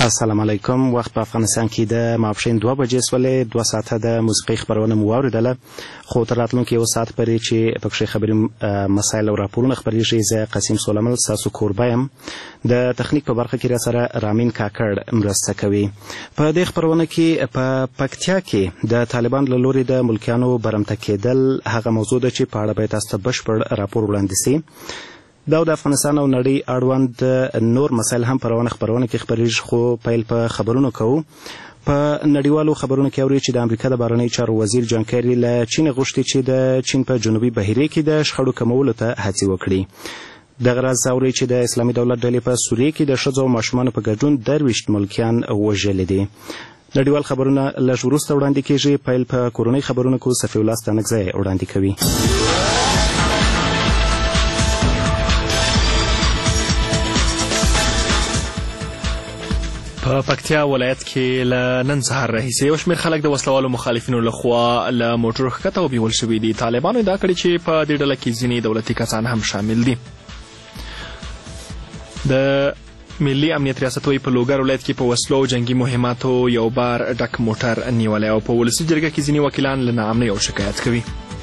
السلام علیکم. وخت په افغانستان کې د ماپښین 2 بجې سولې 2 ساعته د موسیقي خبرونه مو واوریدله، خو تر راتلونکي 1 ساعت پورې چې پکې خبرې مسایل او راپورونه خپرېږي، زه قاسم سولمل ستاسو کوربه یم. د تخنیک په برخه کې راسره رامین کاکړ مرسته کوي. په دې خبرونه کې په پکتیا کې د طالبان له لوري د ملکیانو برمته کېدل هغه موضوع ده چې په اړه باید تاسو ته بشپړ راپور وړاندې سي. دا د افغانستان او نړۍ اړوند نور مسایل هم په خبرونه کې خبرېږي، خو پیل په خبرونو کوو. په نړیوالو خبرونو کې اوري چې د امریکا د بهرنیو چارو وزیر جان کیری له چین غوښتي چې د چین په جنوبي بحیره کې د شخړو کمولو ته هڅې وکړي. دغه راز اوري چې د اسلامي دولت ډلې په سوریه کې د ښځو او ماشومانو په ګډون 23 ملکیان وژلي دي. نړیوال خبرونه لږ وروسته وړاندې کېږي. پیل په کورنۍ خبرونو کې صفي الله ستانکزی وړاندې کوي. په پکتیا ولایت کې له نن سهار راهیسې یو شمېر خلک د وسلوالو مخالفینو لخوا له موټرو ښکته وبیول شوي دي. طالبانو ادعا کړې چې په دې ډله کې ځینې دولتي کسان هم شامل دي. د ملي امنیت ریاست وایي په لوګر ولایت کې په وسلو او جنګي مهماتو یو بار ډک موټر نیولی او په ولسي جرګه کې ځینې وکیلان له ناامنۍ او شکایت کوي.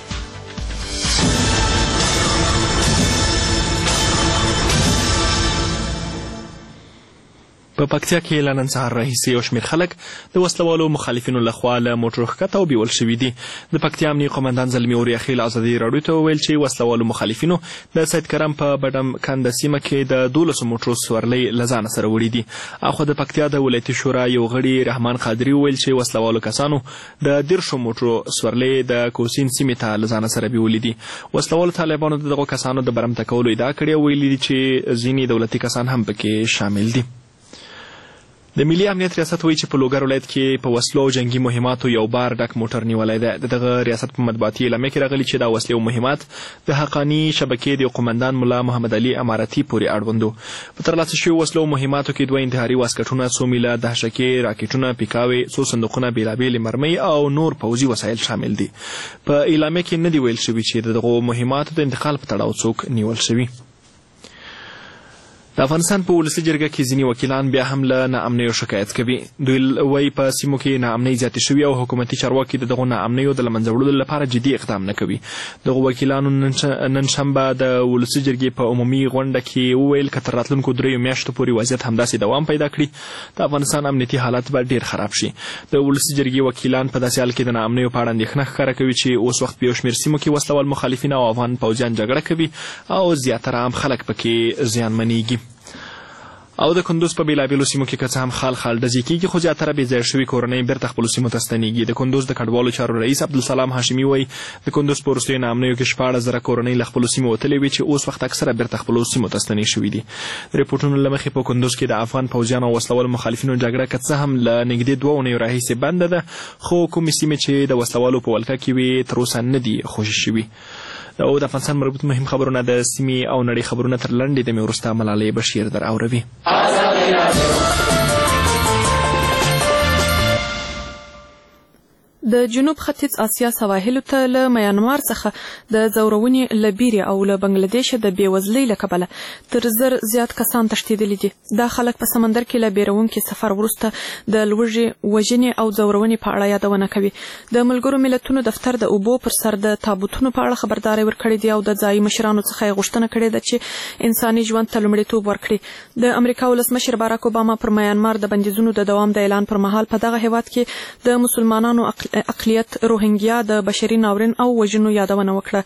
په پکتیا کې له نن سهار راهیسې یو شمېر خلک د وسلوالو مخالفینو لخوا له موټرو ښکته وبیول شوي دي. د پکتیا امنیي قومندان زلمي اوریاخیل ازادي راډیو ته وویل چې وسلوالو مخالفینو د سید کرم په بډم کنده سیمه کې د 12 موټرو سورلۍ له ځانه سره وړي دي. اخوا د پکتیا د ولایتي شورا یو غړي رحمان قادري وویل چې وسلوالو کسانو د 13 موټرو سورلۍ د کوسین سیمې ته له ځانه سره بیولي دي. وسلوالو طالبانو د دغو کسانو د برمته کولو ادعا کړې او ویلي دي چې ځینې دولتي کسان هم پکې شامل دي. د ملي امنیت ریاست وایي چې په لوګر ولایت کې په وسلو او جنګي مهماتو یو بار ډک موټر نیولی دی. د دغه ریاست په مطبوعاتي اعلامیه کې راغلي چې دا وسلې او مهمات د حقاني شبکې د قومندان ملا محمد علي امارتي پورې اړوند و. په ترلاسه شویو وسلو او مهماتو کې 2 انتحاري واسکټونه، 100 میله دهشکې، راکټونه، پیکاوې، 100 صندوقونه، بېلابېلې مرمۍ او نور پوځي وسایل شامل دي. په اعلامیه کې نه دي ویل شوي چې د دغو مهماتو د انتقال په تړاو څوک نیول شوي. د افغانستان په ولسي جرګه کې ځینې وکیلان بیا هم له ناامنیو شکایت کوي. دوی وایي په سیمو کې ناامنۍ زیاتې شوي او حکومتي چارواکي د دغو ناامنیو د له منځه وړلو لپاره جدي اقدام نه کوي. دغو وکیلانو نن شنبه د ولسي جرګې په عمومي غونډه کې وویل که تر راتلونکو 3 میاشتو پورې وضعیت همداسې دوام پیدا کړي د افغانستان امنیتي حالت به ډېر خراب شي. د ولسي جرګې وکیلان په داسې حال کې د ناامنیو په اړه اندېښنه ښکاره کوي چې اوس وخت په یو شمېر سیمو کې وسلوال مخالفین او افغان پوځیان جګړه کوي او زیاتره عام خلک پکې زیانمنېږي. او د کندوز په بېلابېلو سیمو کې که څه هم خال ډزې کېږي، خو زیاتره بېځایه شوي کورنۍ بېرته خپلو سیمو ته ستنېږي. د کندوز د کډوالو چارو رئیس عبدالسلام هاشمي وایي د کندوز په وروستیو ناامنیو کې 14,000 کورنۍ له خپلو سیمو وتلې وي چې اوس وخت اکثره بېرته خپلو سیمو ته ستنې شوي دي. د ریپورټونو له مخې په کندوز کې د افغان پوځیانو او وسلوالو مخالفینو جګړه که څه هم له نږدې 2 اونیو راهیسې بنده ده، خو کومې سیمې چې د وسلوالو په ولکه کې وي تر اوسه نه دي خوشي شوي. او د افغانستان مربوط مهم خبرونه د سیمې او نړۍ خبرونه تر لنډې دمې وروسته ملالۍ بشیر در اوروي. د جنوب ختیځ اسیا سواحلو ته له میانمار څخه د ځورونې له بیرې او له بنګلادیشه د بېوزلۍ له کبله تر 1000 زیات کسان تښتېدلي دي. دا خلک په سمندر کې له بیرونکي سفر وروسته د لوږې، وژنې او ځورونې په اړه یادونه کوي. د ملګرو ملتونو دفتر د اوبو پر سر د تابوتونو په اړه خبرداری ورکړی دی او د ځایي مشرانو څخه یې غوښتنه کړې ده چې انساني ژوند ته لومړیتوب ورکړي. د امریکا ولسمشر باراک اوباما پر میانمار د بندیزونو د دوام د اعلان پر مهال په دغه هیواد کې د مسلمانانو اقلیت روهینګیا د بشري ناورین او وژنو یادونه وکړه.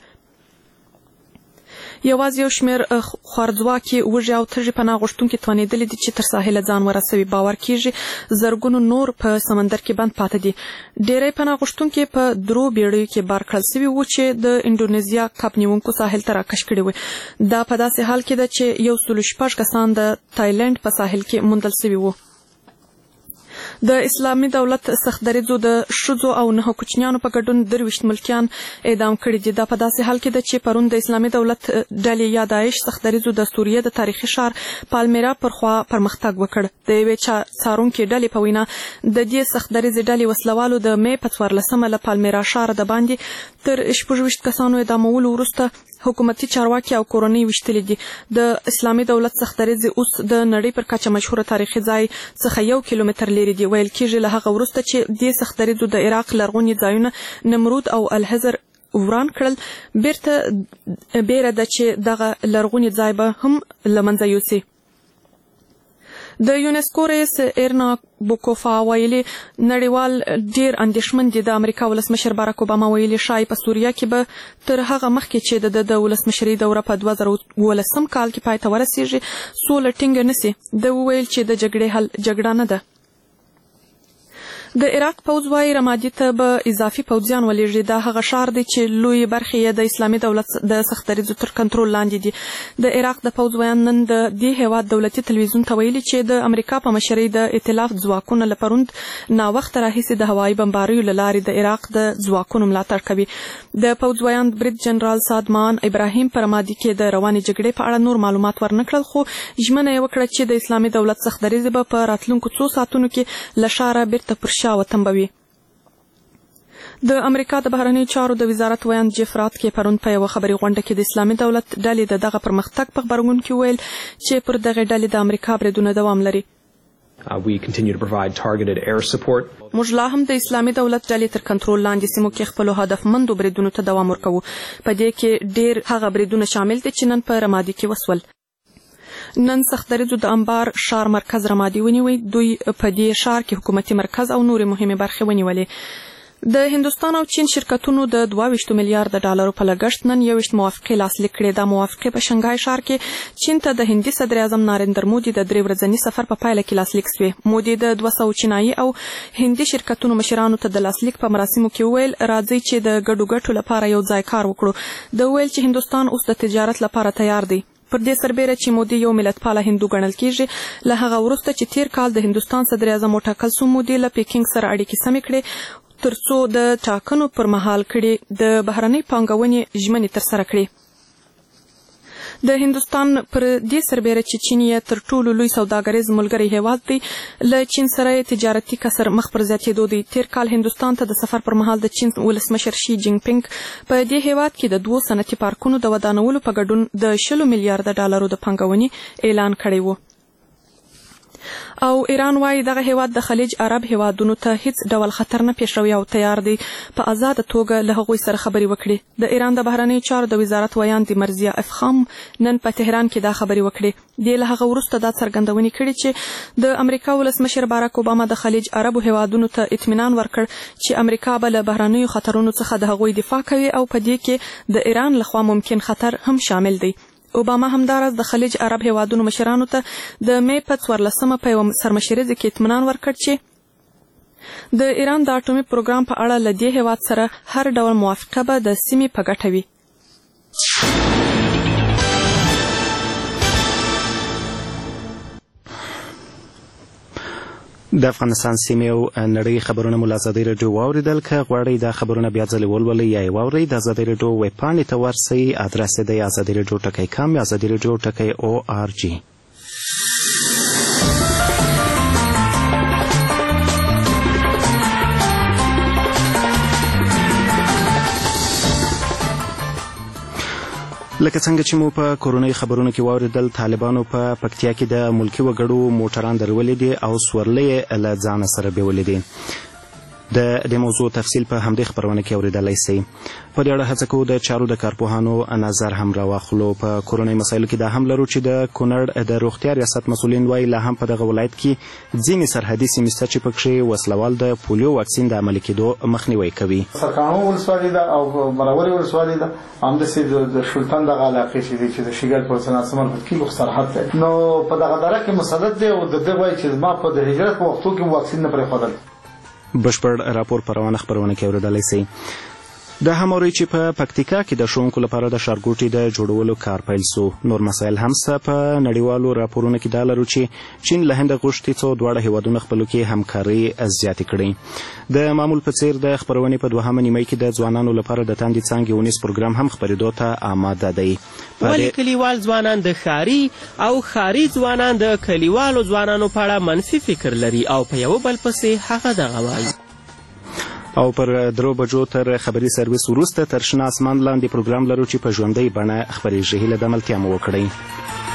یوازې یو شمېر خوارځواکي، وږي او تږي پناه غوښتونکي توانېدلي دي چې تر ساحله ځان ورسوي. باور کېږي زرګونو نور په سمندر کې بند پاته دي. ډېری پناه غوښتونکي په 3 بیړیو کې بار کړل سوي وو چې د انډونیزیا کب نیونکو ساحل ته راکش کړي وو. دا په داسې حال کې ده چې 106 کسان د تایلند په ساحل کې موندل سوي وو. د اسلامي دولت سخت دریځو د ښځو او 9 کوچنیانو په ګډون 23 ملکیان اعدام کړي دي. دا په داسې حال کې ده چې پرون د اسلامي دولت ډلې یا داعش سخت دریځو د سوریې د تاریخي ښار پالمیرا پر خوا پرمختګ وکړ. د یوې څارونکې ډلې په وینا د دې سخت دریځې ډلې وسلوالو د مې په 14 له پالمیرا ښار د باندې تر 26 کسانو اعدامولو وروسته حکومتي چارواکي او کورنۍ وشتلې دي. د اسلامي دولت څخه درېځي اوس د نړۍ پر کچه مشهوره تاریخي ځای څخه 1 کیلومتر لري دي. ویل کېږي له هغه وروسته چې دې څخه درېځو د عراق لرغوني ځایونه نمرود او الحزر وران کړل، بیره ده چې دغه لرغوني ځای به هم له منځه یوسي. د یونسکو رئیس ایرنا بوکوفا ویلي نړیوال ډیر اندېښمن دي. د امریکا ولسمشر باراک اوباما ویلي شایي په سوریه کې به تر هغه مخکې چې د ولسمشرۍ دوره په 2019 کال کې پای ته ورسیږي سوله ټینګه نسي. د ویل چې د جګړې حل جګړه نه ده. د عراق پوځ وايي رمادي ته به اضافي پوځیان ولېږي. دا هغه ښار دی چې لوی برخې یې د اسلامي دولت د سخت دریځو تر کنټرول لاندې دي. د عراق د پوځ ویان نن د دې هیواد دولتي تلویزیون ته ویلي چې د امریکا په مشرۍ د ائتلاف ځواکونه له پروند ناوخته راهیسې د هوایي بمباریو له لارې د عراق د ځواکونو ملاتړ کوي. د پوځ ویان برید جنرال سادمان ابراهیم په رمادي کې د روانې جګړې په اړه نور معلومات ورنکړل، خو ژمنه یې وکړه چې د اسلامي دولت سخت دریځ به په راتلونکو 2 ساعتونو کې له ښاره بیرته پر شا وتمبوي. د امریکا د بهرنیو چارو د وزارت ویان جیف راتکي پرون په یوه خبري غونډه کې د اسلامي دولت ډلې د دغه پرمختګ په خبرګون کې ویل چې پر دغه ډلې د امریکا بریدونه دوام لري. We continue to provide targeted air support. موږ لا هم د اسلامي دولت ډلې تر کنټرول لاندې سیمو کې خپل هدفمندو بریدونو ته دوام ورکوو. په دې کې ډیر هغه بریدونه شامل دي چې نن په رمادي کې وسول. نن سخت دریځو د انبار ښار مرکز رمادي ونیوی. دوی په دې ښار کې حکومتي مرکز او نورې مهمې برخې ونیولې. د هندوستان او چین شرکتونو د 22 میلیارډ ډالرو په لګښت نن 21 موافقې لاسلیک کړې. دا موافقې په شنګای ښار کې چین ته د هندي صدر اعظم نارندر مودي د 3 ورځني سفر په پایله کې لاسلیک شوې. مودي د 200 چینایي او هندي شرکتونو مشرانو ته د لاسلیک په مراسمو کې ویل راځي چې د ګډو ګټو لپاره یو ځای کار وکړو. د ویل چې هندوستان اوس د تجارت لپاره تیار دی. پر دې سربیره چې مودي یو ملتپاله هندو ګڼل کېږي، له هغه وروسته چې تیر کال د هندوستان صدر اعظم وټاکل شو مودي له پیکینګ سره اړیکې سمې کړې ترڅو د ټاکنو پر مهال کړي د بهرنۍ پانګونې ژمنې ترسره کړي. د هندوستان پر دې سربیره چې چین یې تر ټولو لوی سوداګریز ملګری هیواد دی، له چین سره تجارتي کسر مخ پر زیاتېدو دی. تیر کال هندوستان ته د سفر پر مهال د چین ولسمشر شي جینګ پینګ په دې هیواد کې د 2 صنعتي پارکونو د ودانولو په ګډون د 20 میلیارډ ډالرو د پانګونې اعلان کړی و. او ایران وايي دغه هیواد د خلیج عرب هیوادونو ته هیڅ ډول خطر نه پیښوي او تیار دی په آزاده توګه له هغوی سره خبرې وکړي. د ایران د بهرنیو چارو د وزارت ویان د مرزیه افخام نن په تهران کې دا خبرې وکړي. د له هغه وروسته دا څرګندونې کړي چې د امریکا ولسمشر باراک اوباما د خلیج عرب هیوادونو ته اطمینان ورکړ چې امریکا به له بهرنیو خطرونو څخه د هغوی دفاع کوي او په دې کې د ایران لخوا ممکن خطر هم شامل دی. اوباما همداراز د خلیج عرب هیوادونو مشرانو ته د مې په 14 په یوه سرمشریزه کې اطمینان ورکړ چې د ایران د اټومي پروګرام په اړه له دې هیواد سره هر ډول موافقه به د سیمې په ګټه وي. د افغانستان سیمې او نړۍ خبرونه مو له ازادۍ راډیو واورېدل. که غواړئ دا خبرونه بیا ځلې ولولئ یا یې واورئ، د ازادۍ راډیو ویب پاڼې ته ورسئ. ادرس یې دی ازادي راډیو .com یا ازادي راډیو .org. لکه څنګه چې مو په کورونی خبرونو کې واوریدل، طالبانو په پکتیا کې د ملکی وګړو موټران درولې دي او سورلې له ځان سره بیولې دي. د دې موضوع تفصیل په همدې خبرونه کې اوریدلای شئ. په دې اړه هڅه کوو د چارو د کارپوهانو نظر هم راواخلو. په کورونی مسایلو کې دا هم لرو چې د کونړ د روغتیا ریاست مسؤلین وایي لا هم په دغه ولایت کې ځینې سرحدي سیمې شته چې پکښې وسلوال د پولیو واکسین د عملي کېدو مخنیوی کوي. سرکانو ولسوالي ده او مروري ولسوالي ده، همداسې د شلتن دغه علاقې چې د شیګل په سناسمر کې سرحد ده، نو په دغه دره کې مسدد دی او د دې وایي چې ما په د هجرت په وختو کې واکسین نه پرېښودل. بشپړ راپور په روانه خبرونه کې اوریدلی شئ. د هموري چې په پکتیکا کې د ښوونکو لپاره د ښارګوټي د جوړولو کار پیل سو. نور مسایل هم سته. په نړیوالو راپورونو کې دا لرو چې چین له هند غوښتي څو دواړه هیوادونه خپلو کې همکاري زیاتې کړي. د معمول په څیر د خپرونې په 2مه نیمه کې د ځوانانو لپاره د تاندې څانګې ونیس پروګرام هم خپرېدو ته آماده دی. ولې کلیوال ځوانان د ښاري او ښاري ځوانان د کلیوالو ځوانانو په اړه منفي فکر لري او په یو بل پسې هغه دغه وایي. او پر 3 بجو تر خبري سرویس وروسته تر شنه اسمان لاندې پروګرام لرو چې په ژوندۍ بڼه خپرېږي. هیله د ملتیا مو وکړئ.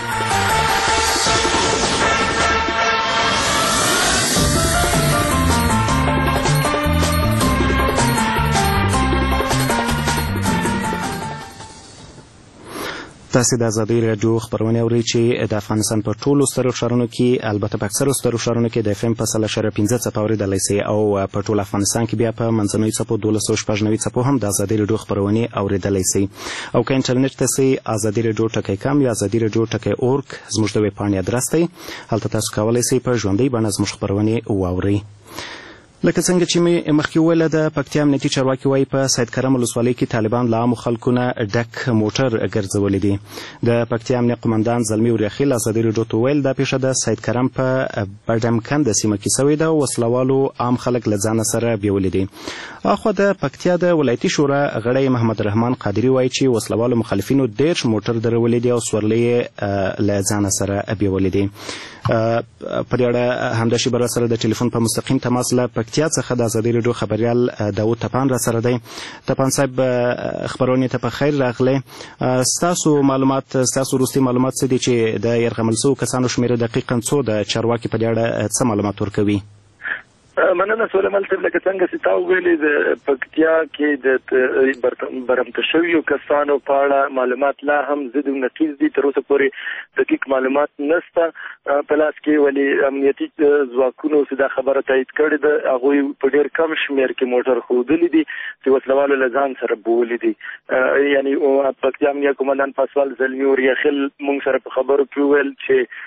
تاسو د ازادي راډیو خبرونه اورئ چې د افغانستان په ټولو سترو ښارونو کې البته په اکثرو سترو ښارونو کې د FM په 100.15 څپه اورېدلی سئ او په ټول افغانستان کې بیا په منځنیو څپو 1290 څپو هم د ازادي راډیو خبرونه اورېدلی سئ او که انټرنیټ ته سئ ازادي راډیو .com یا ازادي راډیو .org زموږ د ویب پاڼې ادرس دی. هلته تاسو کولی سئ په ژوندۍ بڼه زموږ خبرونه واورئ. لکه څنګه چې مې مخکې وویله د پکتیا امنیتي چارواکي وایي په سید کرم ولسوالۍ کې طالبان له عامو خلکو نه ډک موټر ګرځولی دي. د پکتیا امنیه قمندان زلمي وریاخیل ازادي راډیو ته وویل دا پیښه د سید کرم په بډمکند سیمه کې سوې ده او وسلوالو عام خلک له ځانه سره بیولي دي. اخوا د پکتیا د ولایتي شورا غړی محمد رحمان قادري وایي چې وسلوالو مخالفینو 10 موټر درولي دي او سورلۍ له ځانه سره بیولي دي. په دې اړه همداشي بر سره د ټلیفون په مستقیم تماس له پکتیا څخه د ازادي راډیو خبريال داود تپان را سره دی. تپان صاحب خبرونه ته په خیر راغلی. ستاسو معلومات ستاسو وروستي معلومات څه دي چې د يرغمل شوو کسانو شمیره دقیقاً څو د چارواکي په دې اړه څه معلومات ورکوي؟ مننه سولمل صاحب لکه څنګه چې تاسو ویلي د پکتیا کې د برمته شویو کسانو په اړه معلومات لا هم زده نقیز دي. تر اوسه پورې دقیق معلومات نشته په لاس کې، ولی امنیتي ځواکونو دا خبره تایید کړې ده. هغوی په ډېر کم شمېر کې موټر ښودلي دي چې وسلوالو له ځان سره بولي دي. یعنی پکتیا امنیه قمندان پاسوال زلمي وریاخیل موږ سره په خبرو کې وویل چې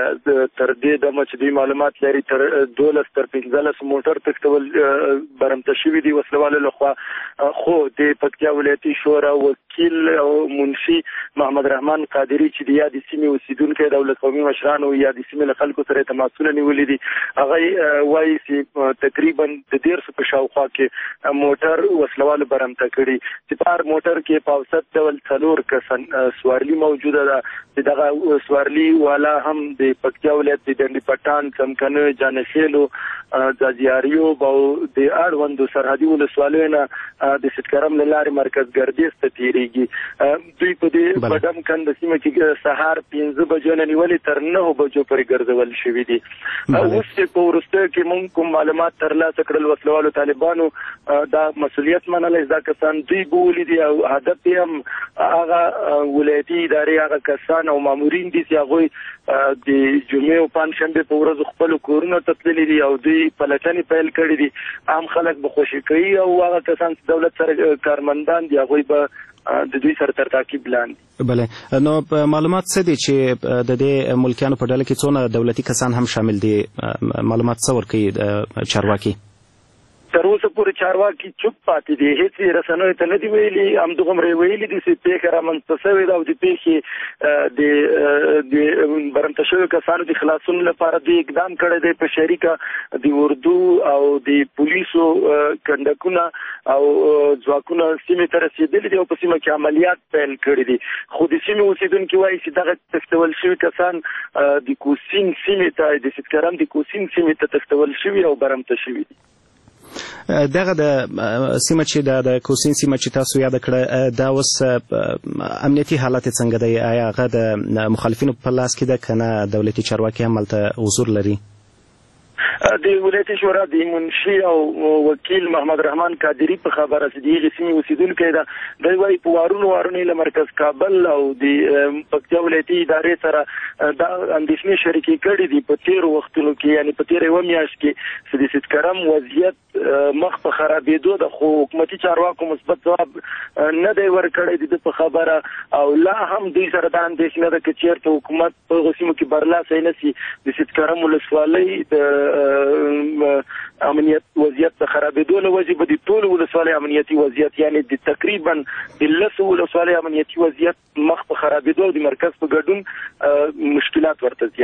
تر دې دمه چې دوی معلومات لري تر 12 تر 15 موټر تښتول برمته شوي دي وسلوالو لخوا. خو د پکتیا ولایتي شورا وکیل او منشي محمد رحمان قادري چې د یادې سیمې اوسیدونکی دولت قومي مشرانو یا د سیمې له خلکو سره تماسونه نیولي دي، هغه وایي چې تقریبا د 150 په شاوخوا کې موټر وسلوالو برمته کړي چې په هر موټر کې په اوسط ډول 4 کسان سوارلي موجوده ده. دغه سوارلي والا هم د پکتیا ولایت د ډنډي پټان، څمکنه، جانشیلو، ځاځیاریو او د اړوندو سرحدي ولسوالیو نه د سید کرم له لارې مرکز ګردیز ته تېرېږي. دوی په دې بډمکند سیمه کې سهار 5 بجو نه نیولې تر 9 بجو پورې ګرځول شوي دي. اوس په وروستیو کې موږ کوم معلومات ترلاسه کړل وسلوالو طالبانو دا مسؤلیت منلی، دا کسان دوی بولي دي او هدف یې هم هغه ولایتي ادارې هغه کسان او مامورین دي چې هغوی د جمعې او پنجشنبې په ورځو خپلو کورونو ته تللي دي او دوی پلټنې پیل کړي دي. عام خلک به خوشي کوي او هغه کسان چې دولت سره کارمندان دي هغوی به د دوی سره تر تعقیب لاندې. بله، نو معلومات څه دي چې د دې ملکیانو په ډله کې څونه دولتي کسان هم شامل دي؟ معلومات څه ورکوي چارواکي؟ تر اوسه پورې چارواکي چوپ پاتې دي، هیڅ رسنیو ته نه دي ویلي. همدغومره ویلي دي چې پیښه رامنځته شوې ده او د پیښې د برمته شویو کسانو د خلاصون لپاره دوی اقدام کړی دی. په شریکه د اردو او د پولیسو کنډکونه او ځواکونه سیمې ته رسېدلي دي او په سیمه کې عملیات پیل کړي دي. خو د سیمې اوسېدونکي وایي چې دغه تښتول شوي کسان د کوسین سیمې ته د سید کرم د کوسین سیمې ته تښتول شوي او برمته شوي دي. دغه د سیمه چې د کوسین سیمه چې تاسو یاد کړه دا اوس امنیتي حالت څنګه دی؟ آیا هغه د مخالفینو په لاس کې ده که نه دولتي چارواکي هم هلته حضور لري؟ د ولایتي شورا د منشي او وکیل محمد رحمان قادري په خبره چې د هغې سیمې اوسېدونکی ده، دوی وایي په وارونو له مرکز کابل او د پکتیا ولایتي ادارې سره دا اندېښنې شریکې کړي دي په تېرو وختونو کې، یعنې په تېره 1 میاشت کې چې د سید کرم وضعیت مخ په خرابېدو ده، خو حکومتي چارواکو مثبت ځواب نه دی ورکړی د په خبره او لا هم دوی سره دا اندېښنه ده که چېرته حکومت په هغو سیمو کې برلاسی نه سي د سید کرم ولسوالۍ د امنیت وضعیت د خرابېدو له وجې به د ټولو ولسوالیو امنیتي وضعیت یعنی د تقریبا د 10 ولسوالیو امنیتي وضعیت مخ په خرابېدو او د مرکز په ګډون مشکلات ورته زیات.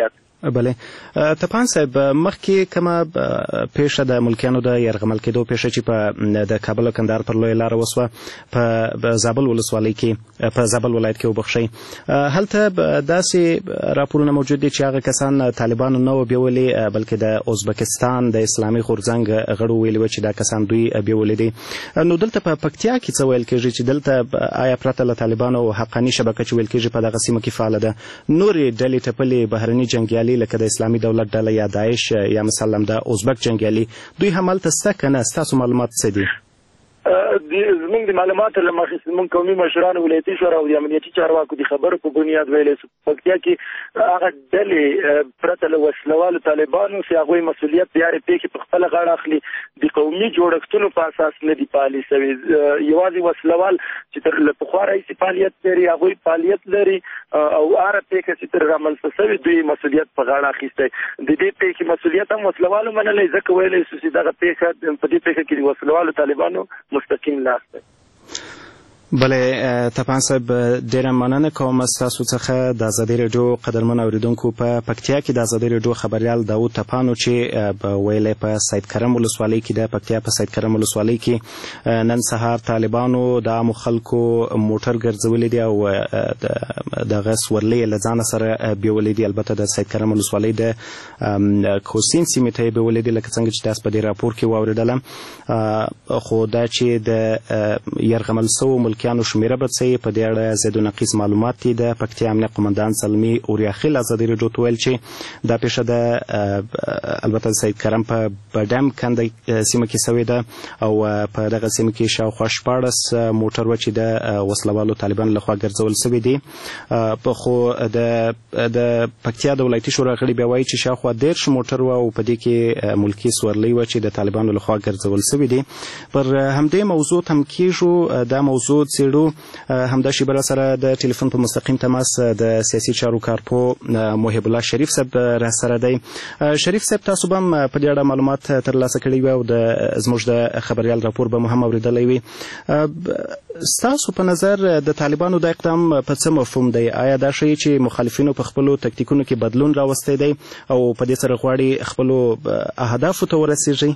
بله تپان صاحب مخکې کومه پیښه د ملکیانو د یرغمل کېدو پیښه چې په د کابل او کندهار پر لویه لاره وسوه په زابل ولسوالۍ کې په زابل ولایت کې وبخښئ هلته داسې راپورونه موجود دي چې هغه کسان طالبانو نه و بیولې بلکې د ازبکستان د اسلامي غورځنګ غړو ویلي وو چې دا کسان دوی بیولې دي نو دلته په پکتیا کې څه ویل کېږي چې دلته آیا پرته له طالبانو او حقاني شبکه چې ویل کېږي په دغه سیمه کې فعاله ده نورې ډلې ټپلې بهرني جنګیالي لکه د اسلامي دولت ډله یا داعش یا مثلا د ازبک جنګیالي دوی هم هلته شته که نه ستاسو معلومات څه دي زموږ د معلوماتو له مخې زموږ قومي مشرانو ولایتي شورا او د امنیتي چارواکو د خبرو په بنیاد ویلې په پکتیا کې هغه ډلې پرته له وسلوالو طالبانو چې هغوی مسؤلیت د هرې پیښې په خپله غاړه اخلي د قومي جوړښتونو په اساس نه دي پالي سوي یوازې وسلوال چې تر له پخوا راهیسې فعالیت لري هغوی فعالیت لري او هره پیښه چې تر رامنځته سوې دوی مسؤلیت په غاړه اخیستی د دې پیښې مسؤلیت هم وسلوالو منلی ځکه ویلی شو چې دغه پیښه په دې پیښه کې د وسلوالو طالبانو مستقیم لاس دی بله تپان صاحب ډیره مننه کوم ستاسو څخه د ازادي راډیو قدرمن اوریدونکو په پکتیا کې د ازادي راډیو خبريال داود تپانو چې ویلې په سید کرم ولسوالۍ کې د پکتیا په سید کرم ولسوالۍ کې نن سهار طالبانو د عامو خلکو موټر ګرځولې دي او دغه سورلۍ له ځان سره بیولې دي البته د سید کرم ولسوالۍ د کوسین سیمې ته بیولې دي لکه څنګه چې تاسو په دې راپور کې واوریدل خو دا چې د یرغمل سو ملکیانو شمیره به څه په دې اړه زیات نقیص معلومات دي د پکتیا امنیه قومندان سلمی اوریاخیل ازادي راډیو ته ویل چې دا پیښه د البته سید کرم په بډم کنده سیمه کې شوې ده او په دغه سیمه کې شاوخوا 14 موټر و چې د وسلوالو طالبانو لخوا ګرځول شوي دي په خو د پکتیا د ولایتي شورا غړي بیا وایي چې شاوخوا 10 موټر و او په دې کې ملکی سورلۍ و چې د طالبانو لخوا ګرځول شوي دي پر همدې موضوع هم کېږو دا موضوع څېړو همدا شیبه سره د ټلیفون په مستقیم تماس د سیاسي چارو کارپو محب الله شریف صاحب را سره دی شریف صاحب تاسو به هم په دې اړه معلومات ترلاسه کړي وي او زموږ د خبریال راپور به مو هم اورېدلی وي ستاسو په نظر د طالبانو د اقدام په څه مفهوم دی آیا دا ښیي چې مخالفینو په خپلو تکتیکونو کې بدلون راوستی دی او په دې سره غواړي خپلو اهدافو ته ورسیږي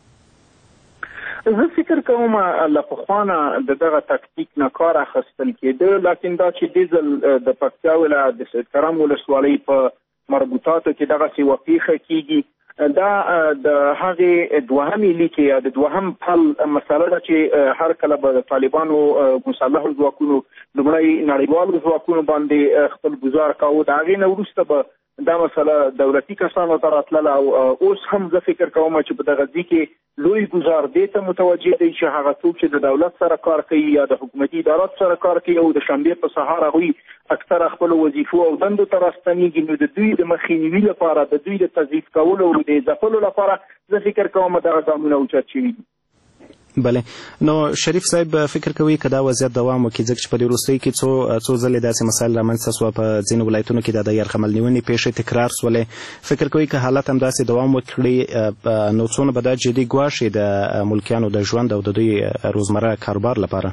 زه فکر کوم له پخوانه د دغه تکتیک نه کار اخیستل کېده لکن دا چې دې ځل د پکتیا ولایت د سید کرم ولسوالۍ په مربوطاتو کې دغسې یوه پیښه کېږي دا د هغې دوهمې لیکې یا د دوهم پل مسله ده چې هر کله به د طالبانو مسلحو ځواکونو لومړی نړیوالو ځواکونو باندې خپل ګزار کاوه د هغې نه وروسته به دا مسله دولتي کسانو ته راتلله او اوس هم زه فکر کوم چې په دغه ځای کې لوی ګزار دې ته متوجه دی چې هغه څوک چې د دولت سره کار کوي یا د حکومتي اداراتو سره کار کوي او د شنبې په سهار هغوی اکثره خپلو وظیفو او دندو ته راستنېږي نو د دوی د مخنیوي لپاره د دوی د تضعیف کولو او د ځپلو لپاره زه فکر کوم دغه ګامونه اوچت شوي دي بله نو شریف صاحب فکر کوي که دا وضعیت دوام وکړي ځکه چې په دې وروستیو کې څو ځلې داسې مسایل رامنځته سوه په ځینو ولایتونو کې د یرغمل نیونې پیښې تکرار سولې فکر کوي که حالت همداسې دوام وکړي نو څونه به دا جدي ګواښي د ملکیانو د ژوند او د دوی روزمره کاروبار لپاره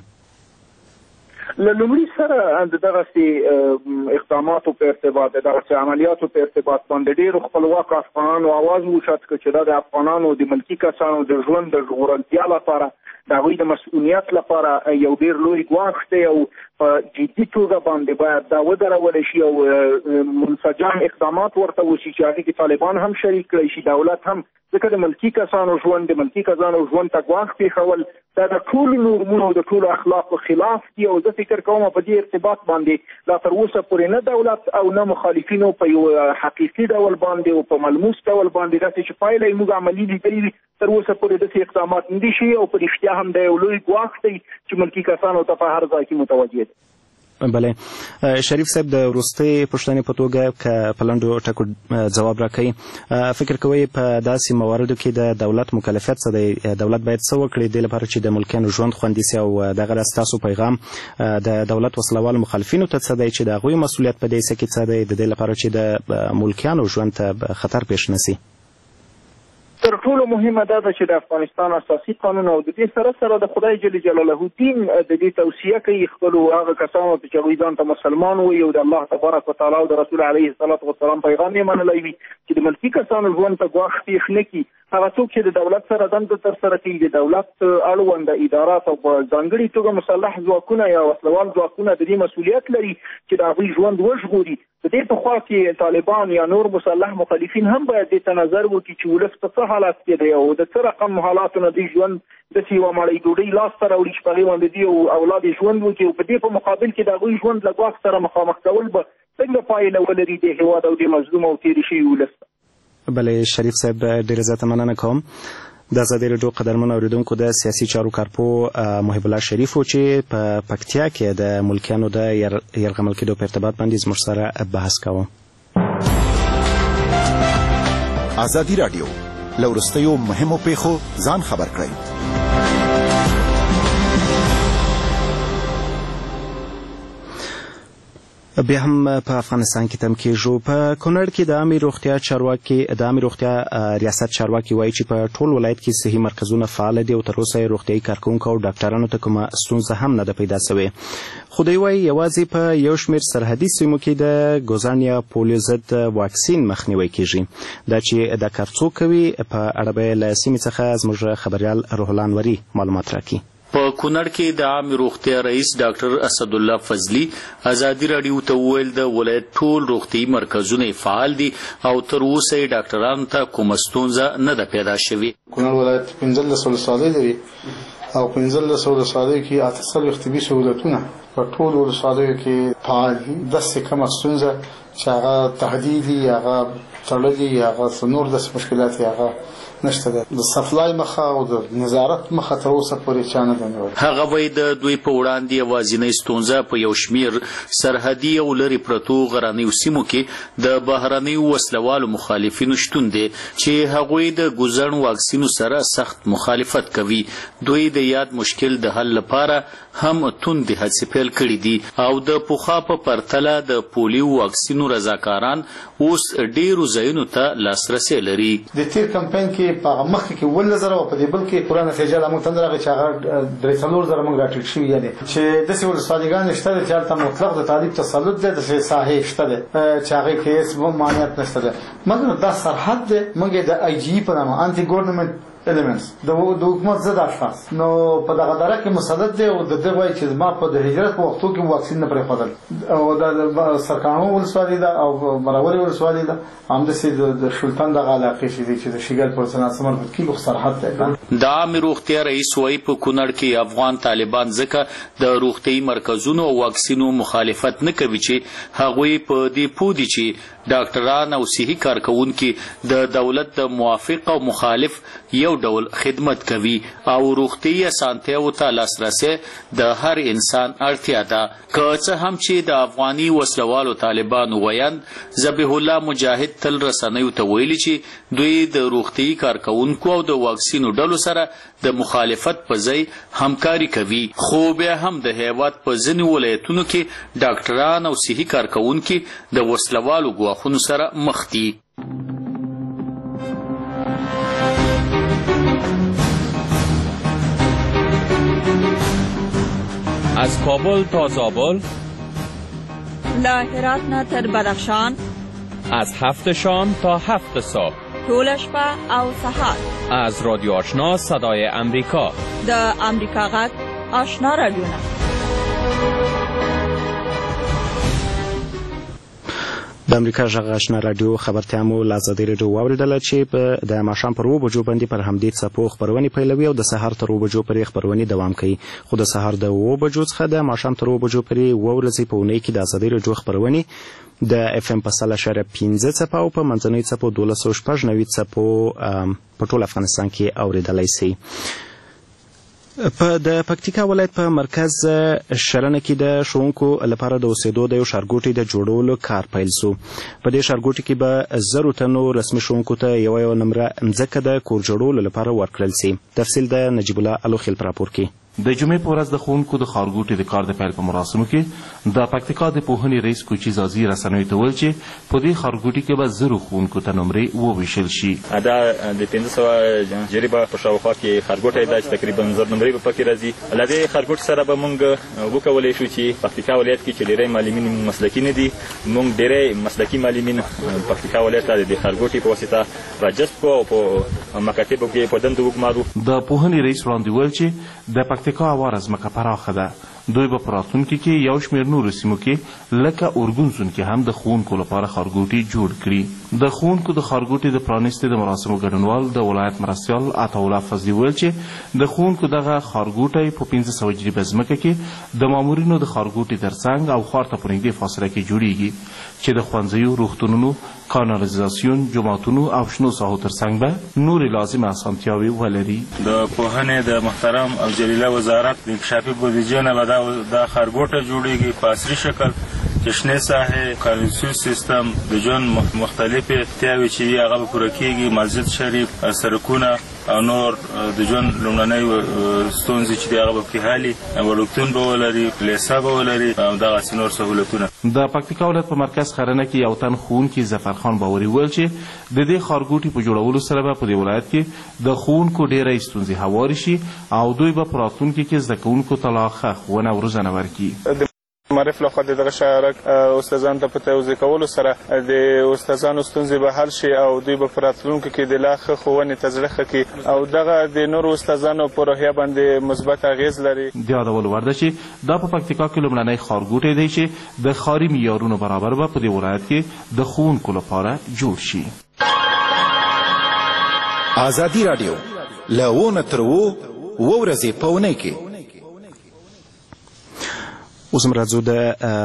له لومړي سره د دغسې اقداماتو په ارتباط د دغسې عملیاتو په ارتباط باندې ډېرو خپلواک افغانانو آواز وشد که چې دا د افغانانو د ملکي کسانو د ژوند د ژغورلتیا لپاره د هغوی د مسؤلیت لپاره یو ډېر لوی ګواښ دی او په جدي توګه باندې باید دا ودرولی شي او منسجم اقدامات ورته وشي چې هغې کې طالبان هم شریک کړی شي دولت هم ځکه د ملکي کسانو ژوند د ملکي کسانو ژوند ته ګواښ پېښول دا د ټولو نورمونو د ټولو اخلاقو خلاف دي او زه فکر کوم په دې ارتباط باندې لا تر اوسه پورې نه دولت او نه مخالفینو په یو حقیقي ډول باندې او په ملموس ډول باندې داسې چې پایله یې موږ عملي لیدلي دي تر اوسه پورې داسې اقدامات نه دي شوي او په رښتیا هم دا یو لوی ګواښ دی چې ملکي کسانو ته په هر ځای کې متوجه دي بله شریف صاحب د وروستۍ پوښتنې په توګه که په لنډو ټکو ځواب راکوي فکر کوئ په داسې مواردو کې د دولت مکلفیت څه دی دولت باید څه وکړي دې لپاره چې د ملکیانو ژوند خوندي سي او دغه راز ستاسو پیغام د دولت وسلوالو مخالفینو ته څه دی چې د هغوی مسؤلیت په دې څه کې څه دی د دې لپاره چې د ملکیانو ژوند ته خطر پیښ نه سي تر ټولو مهمه ده چې د افغانستان اساسي قانون او د دې سره د خدای جل جلاله دین د دې توصیه کوي خپل هغه کسانو چې هغوی ځان ته مسلمان وي او د الله تبارک وتعالی او د رسول علیه الصلاة والسلام پیغام یې منلی وي چې د ملکي کسانو ژوند ته ګواښ پېښ نه کړي. هغه څوک چې د دولت سره دنده ترسره کوي د دولت اړونده ادارات او په ځانګړې توګه مسلح ځواکونه یا وسلوال ځواکونه د دې مسؤلیت لري چې د هغوی ژوند وژغوري. د دې په خوا کې طالبان یا نور مسلح مخالفین هم باید دې ته نظر وکړي چې ولس په څه حالات کې دی او د څه رقم حالاتو نه دوی ژوند داسې یوه مړۍ ډوډۍ لاس ته راوړي چې په هغې باندې دوی او اولاد یې ژوند وکړي او په دې په مقابل کې د هغوی ژوند له ګواښ سره مخامخ کول به څنګه پایله ولري د هېواد او د مظلوم او تېرې شوي ولس ته. بله شریف صاحب ډېره زیاته مننه کوم. د ازادي راډیو قدرمن اوریدونکو د سیاسي چارو کارپو محب الله شریف چې په پکتیا کې د ملکیانو د یرغمل کېدو په ارتباط باندې زموږ سره بحث کاوه. ازادي راډیو له وروستیو مهمو پیښو ځان خبر کړئ. بیا هم په افغانستان کې تم کېږو. په کونړ کې د عامې روغتیا ریاست چارواکي وایي چې په ټول ولایت کې صحي مرکزونه فعال دي او تر اوسه یې روغتیایي کارکوونکو او ډاکټرانو ته کومه ستونزه هم نه ده پیدا شوې. خو دوی وایي یوازې په یو شمېر سرحدي سیمو کې د ګوزن یا پولیو ضد واکسین مخنیوی کېږي. دا چې دا کار څوک کوي په اړه به له سیمې څخه زموږ خبریال روح الله انوري معلومات راکړي. په کونړ کې د عامې روغتیا رئیس ډاکټر اسدالله فضلي ازادي راډیو ته وویل د ولایت ټول روغتیایي مرکزونه فعال دي او تر اوسه یې ډاکټرانو ته کومه ستونزه نه ده پیدا شوې. کونړ ولایت 15 ولسوالۍ لري او 15 ولسوالیو کې 48 طبي سهولتونه په ټول ولسوالیو کې فعال دي. داسې کومه ستونزه چې هغه تهدیدي هغه تړلي هغه نور داسې مشکلات هغه نشته ده. د سپلای مخه او د نظارت مخه تر اوسه پورې چا نه ده نیولې. هغه وایي د دوی په وړاندې یوازینۍ ستونزه په یو شمېر سرحدي او لرې پرتو غرنیو سیمو کې د بهرنیو وسلوالو مخالفینو شتون دی چې هغوی د ګوزن واکسینو سره سخت مخالفت کوي. دوی د یاد مشکل د حل لپاره هم توندې هڅې پیل کړي دي او د پخوا په پرتله د پولیو واکسینو رضاکاران اوس ډېرو ځایونو ته لاسرسی لري. د تیر کمپاین کې په مخکې کې 1000 او په دې بل کې قرآن نتیجه له موږ تندرغه چې هغه 3000 موږ راټیټ شوي یعنی چې داسې ولسوالیګان شته چې هلته مطلق د طالب تسلط دی د ساحې شته دی چې هغې کې هېڅ مانعیت نشته دی مګر دا سرحد دی موږ د آی جي په نامه انټي ګورنمنټ elements د حکومت ضد اشخاص نو په دغه دره کې مسدد دی او د دې وایي چې ما په د هجرت په وختو کې واکسین نه پرېښودل او د سرکانو ولسوالي ده او مروري ولسوالي ده همداسې د شلتن دغه علاقې چې د شیګل پر صنعت سمرقند کې سرحد دی. د عامې روغتیا رئیس وایي په کونړ کې افغان طالبان ځکه د روغتیایي مرکزونو او واکسینو مخالفت نه کوي چې هغوی په دې پوه دي چې ډاکټران او صحي کارکوونکي د دولت د موافق او مخالف یو ډول خدمت کوي او روغتیایي اسانتیاوو ته لاسرسی د هر انسان اړتیا ده. که څه هم چې د افغاني وسلوالو طالبانو ویاند ذبیح الله مجاهد تل رسنیو ته ویلي چې دوی د روغتیایي کارکوونکو او د واکسینو ډلو سره د مخالفت په ځای همکاري کوي. خو بیا هم د هیواد په ځینې ولایتونو کې ډاکټران او صحي کارکوونکي د وسلوالو ګواښونو سره مخ دي. از کابل تا زابل، له هرات نه تر بدخشان، از 7 شام تا 7 صبح، طول شپه او سحر، از رادیو آشنا صدای امریکا، د امریکا غږ آشنا رادیوونه. د امریکا غږ آشنا رادیو خبرتیا مو له ازادي راډیو واورېدله چې د ماښام پر 7 بجو باندې پر همدې څپو خپرونې پیلوي او د سهار تر 7 بجو پورې خپرونې دوام کوي. خو د سهار د 7 بجو څخه د ماښام تر 7 بجو پورې 7 ورځې په اونۍ کې د ازادي راډیو خپرونې د اف ام په 100.15 څپو او په منځنۍ څپو 1290 څپو په ټول افغانستان کې اورېدلی سي. د پکتیکا ولایت په مرکز شرنه کې د ښوونکو لپاره د اوسېدو د یو ښارګوټي د جوړولو کار پیل سو. په دې ښارګوټي کې به 1000 تنو رسمي ښوونکو ته یو نمره مځکه د کور جوړولو لپاره ورکړل سي. تفصیل د نجیب الله الوخیل په راپور کې. د جمعې په ورځ د ښوونکو د ښارګوټي د کار د پیل په مراسمو کې د پکتیکا د پوهنې رئیس کوچي زازي رسنیو ته وویل چې په دې ښارګوټي کې به 1000 ښوونکو ته نمرې وویشل شي. دا د 1500 جریبه په شاوخوا کې ښارګوټی دا چې تقریبا 1000 نمرې به پکې راځي. له دې ښارګوټ سره به موږ وکولی شو چې پکتیکا ولایت کې چې ډېری معلمین مسلکي نه دي، موږ ډېری مسلکي معلمین پکتیکا ولایت ته د ښارګوټي په واسطه راجذب کړو او په مکاتبو کې په دندو وګمارو. د پوهنې رئیس وړاندې وویل چې د پکتیکا هواره ځمکه پراخه ده. دوی به په راتلونکي کې یو شمېر نورو سیمو کې لکه اورګونسون کې هم د ښوونکو لپاره ښارګوټي جوړ کړي. د ښوونکو د ښارګوټي د پرانیستې د مراسمو ګډونوال د ولایت مرستیال عطاالله فضلي وویل چې د ښوونکو دغه ښارګوټی په 1500 جریبه ځمکه کې د مامورینو د ښارګوټي ترڅنګ او ښار ته په نږدې فاصله کې جوړیږي چې د ښوونځیو، روغتونونو، کانالیزاسیون، جوماتونو او شنو ساحو ترڅنګ به نورې لازمه اسانتیاوې ولري. د پوهنې د محترم او جلیله وزارت د انکشافي بودیجې نه به دا ښارګوټه جوړیږي په عصري شکل چې شنې ساحې، کانالیزاسیون سیستم، د ژوند مختلفې اړتیاوې چې وي هغه به پوره کېږي، مسجد شریف، سړکونه او نور د ژوند لومړنۍ ستونزې چې دي هغه به پکې حل وي، وړکتون به ولري، لیسه به ولري او دغسې نور سهولتونه. د پکتیکا ولایت په مرکز خرنه کې یو تن ښوونکي ظفرخان باوري وویل چې د دې ښارګوټي په جوړولو سره به په دې ولایت کې د ښوونکو ډېری ستونزې هوارې شي او دوی به په راتلونکي کې زده کوونکو ته لا ښه ښوونه او روزنه ورکړي. معرف لخوا د دغه شارک استادانو ته په توضیح کولو سره د استادانو ستونزې به حل شي او دوی به په راتلونکي کې د لا ښه ښوونې ته زړه ښه کړي او دغه د نورو استادانو په روحیه باندې مثبت اغېز لري. د یادولو وړ ده چې دا په پکتیکا کې لومړنی ښارګوټی دی چې د ښاري معیارونو برابر به په دې ولایت کې د ښوونکو لپاره جوړ شي. ازادي راډیو له 1 تر 2 ورځې په اونۍ کې. اوس هم راځو د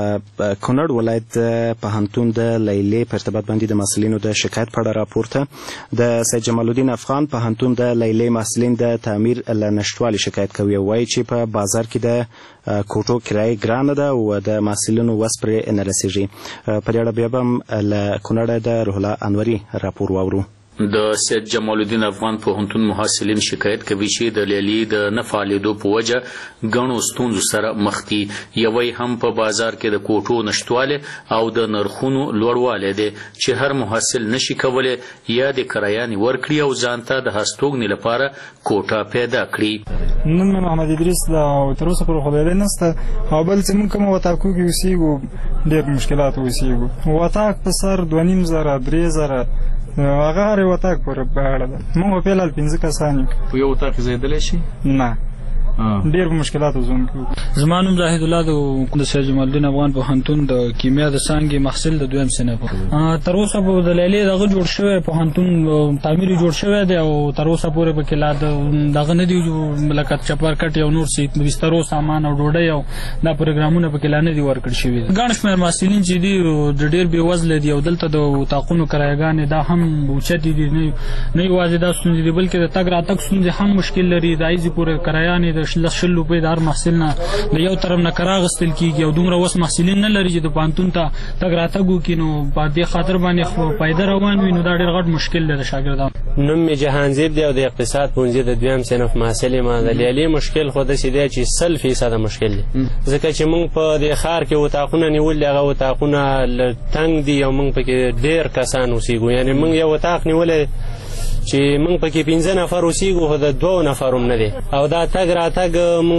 کونړ ولایت پوهنتون د لیلیې په ارتباط باندې د محصلینو د شکایت په اړه راپور ته د سید جمال الدین افغان پوهنتون د لیلیې محصلین د تعمیر له نشتوالي شکایت کوي او وایي چې په بازار کې د کوټو کرایه ګرانه ده او د محصلینو وس پرې نه رسیږي. په دې اړه بیا به هم له کونړ د روح الله انوري راپور واورو. د سید جمال الدین افغان پوهنتون محصلین شکایت کوي چې د لیلیې د نه فعالېدو په وجه ګڼو ستونزو سره مخ دي. یوی هم په بازار کې د کوټو نشتوالی او د نرخونو لوړوالی دی چې هر محصل نشي کولی یا د کرایانې ورکړي او ځان ته د هستوګنې لپاره کوټه پیدا کړي. نوم مې محمد ادریس ده او تر اوسه پورې خو لیلی نشته او بل چې موږ کوم وطاقو کې اوسېږو ډېر مشکلات اوسېږو. وطاق په سر 2500 3000 هغه هر وطاق پورې په اړه ده. موږ په فعلال 15 کسان یو. په یو وطاق کې ځایېدلی شي؟ نه، ډېر په مشکلاتو ژوند کوو. زما نوم زاهد الله د سید جمال الدین افغان پوهنتون د کیمیا د څانګې محصل د 2م صنف. تر اوسه به د لیلیې دغه جوړ شوی پوهنتون تعمیر جوړ شوی دی او تر اوسه پورې پکې لا دغه نه دي لکه چپرکټ او نور بسترو سامان او ډوډۍ او دا پروګرامونه پکې لا نه دي ورکړل شوي. ګڼ شمېر محصلین چې دي د ډېر بېوزله دي او دلته د اتاقونو کرایهګانې دا هم اوچتې دي. نه یوازې دا ستونزې دي بلکې د تګ راتګ ستونزې هم مشکل لري. د ایزي پورې کرایانې د 100 روپۍ د هر محصل نه د یو طرف نه کرا اخیستل کېږي او دومره وس محصلین نه لري چې د پوهنتون ته تګ راتګ وکړي. نو په دې خاطر باندې پیدا روان وي نو دا ډېر غټ مشکل دی د شاګردانو. نوم مې جهانزیب دی او د اقتصاد پوهنځي د 2م صنف محصل یم. د لیلیې مشکل خو داسې دی چې 100% مشکل دی ځکه چې موږ په دې ښار کې اتاقونه نیولي هغه اتاقونه تنګ دي او موږ پکې ډېر کسان اوسېږو. یعنې موږ یو اتاق نیولی چې موږ پکې 15 نفر اوسېږو خو د 2 نفر هم نه دی او دا تګ راتګ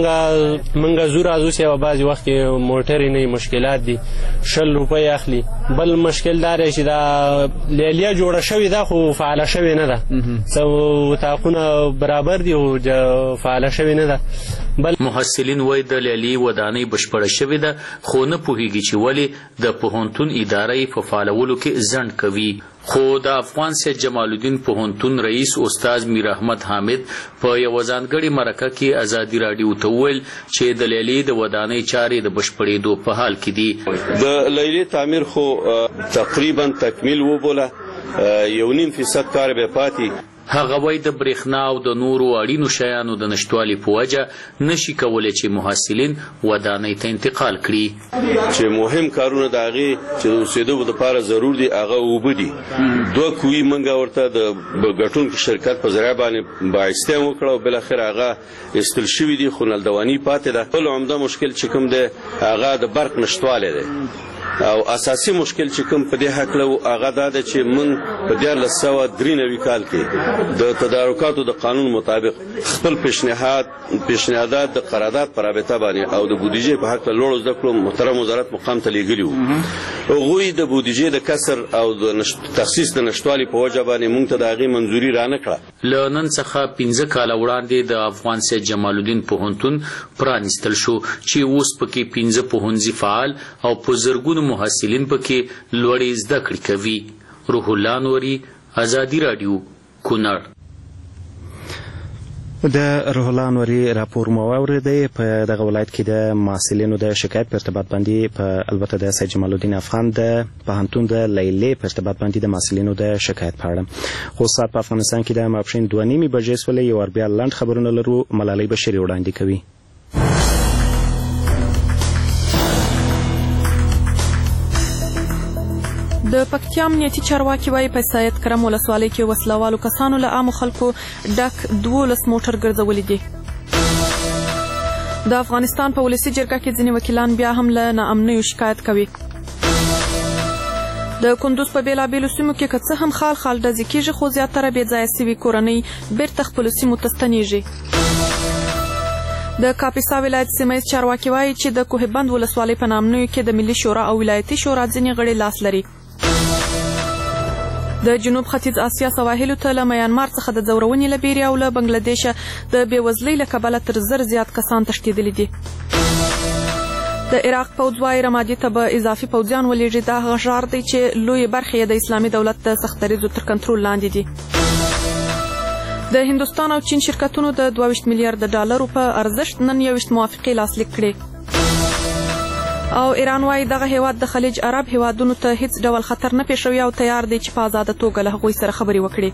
موږ زو راځو چې په بعضې وخت کې موټرې نه مشکلات دي 20 روپۍ اخلي. بل مشکل دا دی چې دا لیلیه جوړه شوې ده خو فعاله شوې نه ده. څه اتاقونه برابر دي او فعاله شوې نه ده. بل محصلین وایي د لیلیې ودانۍ بشپړه شوې ده خو نه پوهېږي چې ولې د پوهنتون اداره یې په فعالولو کې ځنډ کوي. خو د افغان سید جمال الدین پوهنتون رئیس استاد میر احمد حامد په یوه ځانګړې مرکه کې ازادي راډیو ته وویل چې د لیلیې د ودانۍ چارې د بشپړېدو په حال کې دي. د لیلیې تعمیر خو تقریبا تکمیل وبوله 1.5% کار به پاتې هغه وایي د برېښنا او د نورو اړینو شیانو د نشتوالي په وجه نشي کولی چې محصلین ودانۍ ته انتقال کړي. چې مهم کارونه د هغې چې د اوسېدو دپاره ضرور دي هغه اوبه دي. 2 کوی موږ ورته د ګټونکي شرکت په ذریعه باندې باعثتیا وکړه او بالاخره هغه ایستل شوي دي خو نلدواني پاتې ده. بل عمده مشکل چې کوم دی هغه د برق نشتوالی دی او اساسي مشکل چې کوم په دې هکله هغه دا ده چې موږ په 1993 کال کې د تدارکاتو د قانون مطابق خپل پیشنهادات د قرارداد پر رابطه باندې او د بودیجې په حق له لوړو زده کړو محترم وزارت مقام ته لیږلي وو. هغوی د بودیجې د کسر او د تخصیص د نشتوالي په وجه باندې موږ ته د هغې منظوري رانه کړه. له نن څخه 15 کاله وړاندې د افغان سید جمال الدین پوهنتون پرانیستل شو چې اوس پکې 15 پوهنځي فعال او په زرګونو محصلین پکې لوړې زده کړې کوي. روح الله نوري، ازادي راډیو، کونړ. د روح الله نوري راپور مو واورېدی. په دغه ولایت کې د محصلینو د شکایت په ارتباط باندې په البته د سید جمال الدین افغان د پوهنتون د لیلې په ارتباط باندې د محصلینو د شکایت په اړه خو ساعت په افغانستان کې د ماپښین 2:30 بجې سولې یو بیا لنډ خبرونه لرو. ملالۍ بشري وړاندې کوي. د پکتیا امنیتي چارواکي وایي په سید کرم ولسوالۍ کې وسلوالو کسانو له عامو خلکو ډک 12 موټر ګرځولي دي. د افغانستان په ولسي جرګه کې ځینې وکیلان بیا هم له ناامنیو شکایت کوي. د کندوز په بیلابیلو سیمو کې که څه هم خال ډزې کېږي خو زیاتره بې ځایه سوي کورنۍ بیرته خپلو سیمو ته ستنېږي. د کاپیسا ولایت سیمه ییز چارواکي وایي چې د کوهبند ولسوالۍ په ناامنیو کې د ملي شورا او ولایتي شورا ځینې غړي لاس لري. د جنوب ختیځ اسیا سواحلو ته له میانمار څخه د ځورونې له بیرې او له بنګلادیشه د بېوزلۍ له کبله تر 1000 زیات کسان تښتېدلي دي. د عراق پوځ وایي رمادي ته به اضافي پوځیان ولېږي. دا هغه ښار دی چې لویې برخې یې د اسلامي دولت د سختدریځو تر کنټرول لاندې دي. د هندوستان او چین شرکتونو د 22 میلیارډ ډالرو په ارزښت نن 21 موافقې لاسلیک کړې. او ایران وایي دغه هیواد د خلیج عرب هیوادونو ته هیڅ ډول خطر نه پیښوي او تیار دی چې په آزاده توګه له هغوی سره خبرې وکړي.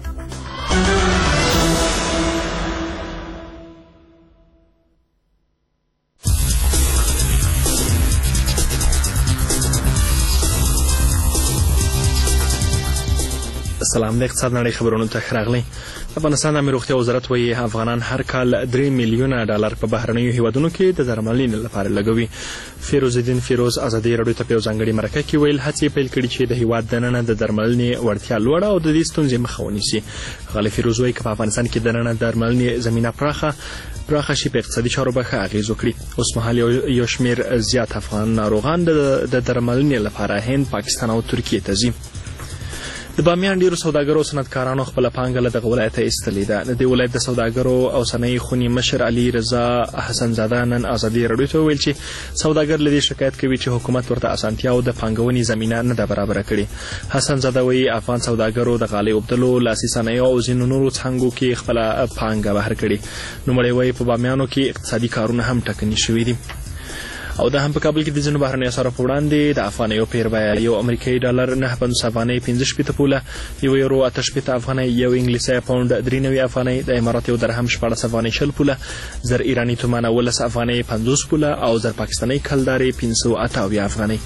سلام. د اقتصاد نړۍ خبرونو ته راغلی. افغانستان د روغتیا وزارت وایي افغانان هر کال 3 میلیونه ډالر په بهرنیو هیوادونو کې د درملنې لپاره لګوي. فیروز الدین فیروز ازادي راډیو ته په یو ځانګړي مرکه کې ویل هڅې پیل کړي چې د هیواد دننه د درملنې وړتیا لوړه او د دې ستونزې مخه ونیسي. غالي فیروز وایي که په افغانستان کې دننه درملنې زمینه پراخه شي په اقتصادي چارو به ښه اغېز وکړي. اوس مهال یو شمېر زیات افغان ناروغان د درملنې لپاره هند، پاکستان او ترکیې ته ځي. د بامیان ډیرو سوداګرو او صنعتکارانو خپله پانګه له دغه ولایته ایستلې ده. د دې ولایت د سوداګرو او صنایع خونې مشر علي رضا حسنزاده نن ازادي راډیو ته وویل چې سوداګر له دې شکایت کوي چې حکومت ورته اسانتیاو د پانګونې زمینه نه ده برابره کړې. حسنزاده وایي افغان سوداګرو د غالۍ اوبدلو، لاسي صنایعو او ځینو نورو څانګو کې خپله پانګه بهر کړې. نوموړی وایي په بامیانو کې اقتصادي کارونه هم ټکني شوي دي. او دا هم په کابل کې د ځینو بهرنیو اسعارو په وړاندې د افغانیو پیر بیه یو امریکایي ډالر 9.50 افغانۍ 15 پوله، یو یورو 8 افغانۍ، یو انګلیسي پاونډ 93 افغانۍ، د امارات یو درهم 14 افغانۍ 20 پوله، زر ایرانی تومان 12 افغانۍ 50 پوله او زر پاکستاني کلدارې 578 افغانۍ.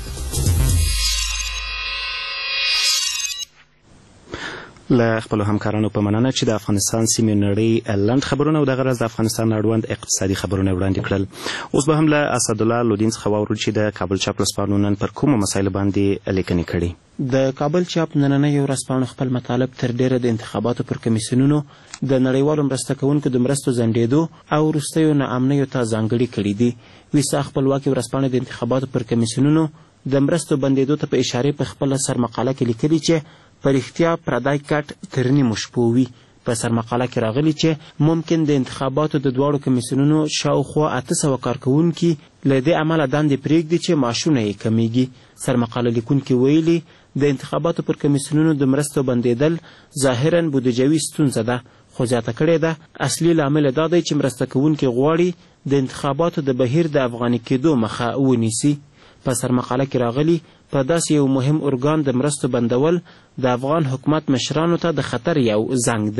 له خپلو همکارانو په مننه چې د افغانستان سیمې نړۍ لنډ خبرونه او دغه راز د افغانستان اړوند اقتصادي خبرونه وړاندې کړل. اوس به هم له اسدالله لودین څخه واورو چې د کابل چاپ ورځپاڼو نن پر کومو مسایلو باندې لیکنې کړي. د کابل چاپ نننۍ ورځپاڼو خپل مطالب تر ډیره د انتخاباتو پر کمیسیونونو د نړیوالو مرسته کوونکو د مرستو ځنډېدو او وروستیو ناامنیو ته ځانګړي کړي دي. ویسا خپلواکي ورځپاڼه د انتخاباتو پر کمیسیونونو د مرستو بندېدو ته په اشارې په خپله سرمقاله کې لیکلي چې په رښتیا پردی کټ تر نیمو شپو وي. په سرمقاله کې راغلي چې ممکن د انتخاباتو د دواړو کمیسیونونو شاوخوا 800 کارکوونکي له دې امله دندې پرېږدي چې معاشونه یې کمیږي. سرمقاله لیکونکي ویلي د انتخاباتو پر کمیسیونونو د مرستو بندېدل ظاهرا بودیجوي ستونزه ده، خو زیاته کړې ده اصلي لامل دا دی چې مرسته کوونکي غواړي د انتخاباتو د بهیر د افغاني کېدو مخه ونیسي. په سرمقاله کې راغلي په داسې یو مهم ارګان د مرستو بندول د افغان حکومت مشرانو ته د خطر یو زنګ دی.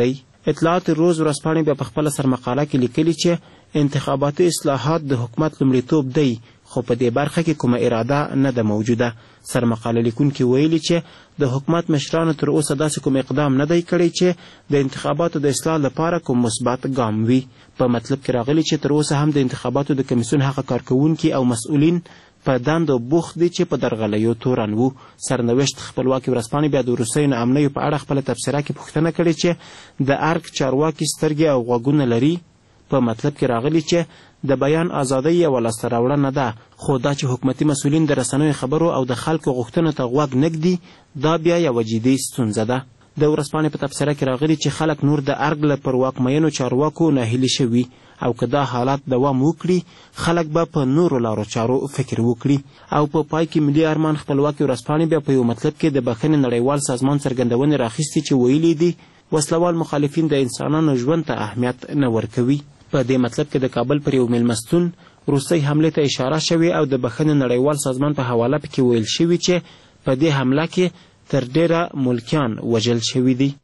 اطلاعات روز ورځپاڼې بیا په خپله سرمقاله کې لیکلي چې انتخاباتي اصلاحات د حکومت لومړیتوب دی، خو په دې برخه کې کومه اراده نه ده موجوده. سرمقاله لیکونکي ویلي چې د حکومت مشرانو تر اوسه داسې کوم اقدام نه دی کړی چې د انتخاباتو د اصلاح لپاره کوم مثبت ګام وي. په مطلب کې راغلي چې تر اوسه هم د انتخاباتو د کمیسیون هغه کارکوونکي او مسؤلین په دندو بوخت دي چې په درغلیو تورن وو. سرنوشت خپلواکي ورځپاڼې بیا د وروستیو ناامنیو په اړه خپله تبصره کې پوښتنه کړې چې د ارګ چارواکي سترګې او غوږونه لري. په مطلب کې راغلي چې د بیان ازادۍ یوه لاسته راوړنه ده، خو دا چې حکومتي مسؤلین د رسنیو خبرو او د خلکو غوښتنو ته غوږ نږدي، دا بیا یوه جدي ستونزه ده. د ورځپاڼې په تبصره کې راغلي چې خلک نور د ارګ له پر واکمینو چارواکو ناهیلي شوي او که دا حالات دوام وکړي، خلک به په نورو لارو چارو فکر وکړي. او په پای کې ملي ارمان خپلواکي ورځپاڼې بیا په یو مطلب کې د بخښنې نړیوال سازمان څرګندونې راخیستې چې ویلي دي وسلوال مخالفین د انسانانو ژوند ته اهمیت نه ورکوي. په دې مطلب کې د کابل پر یو میلمستون وروستۍ حملې ته اشاره شوې او د بخښنې نړیوال سازمان په حواله پکې ویل شوي چې په دې حمله کې تر ډیره ملکیان وژل شوي دي.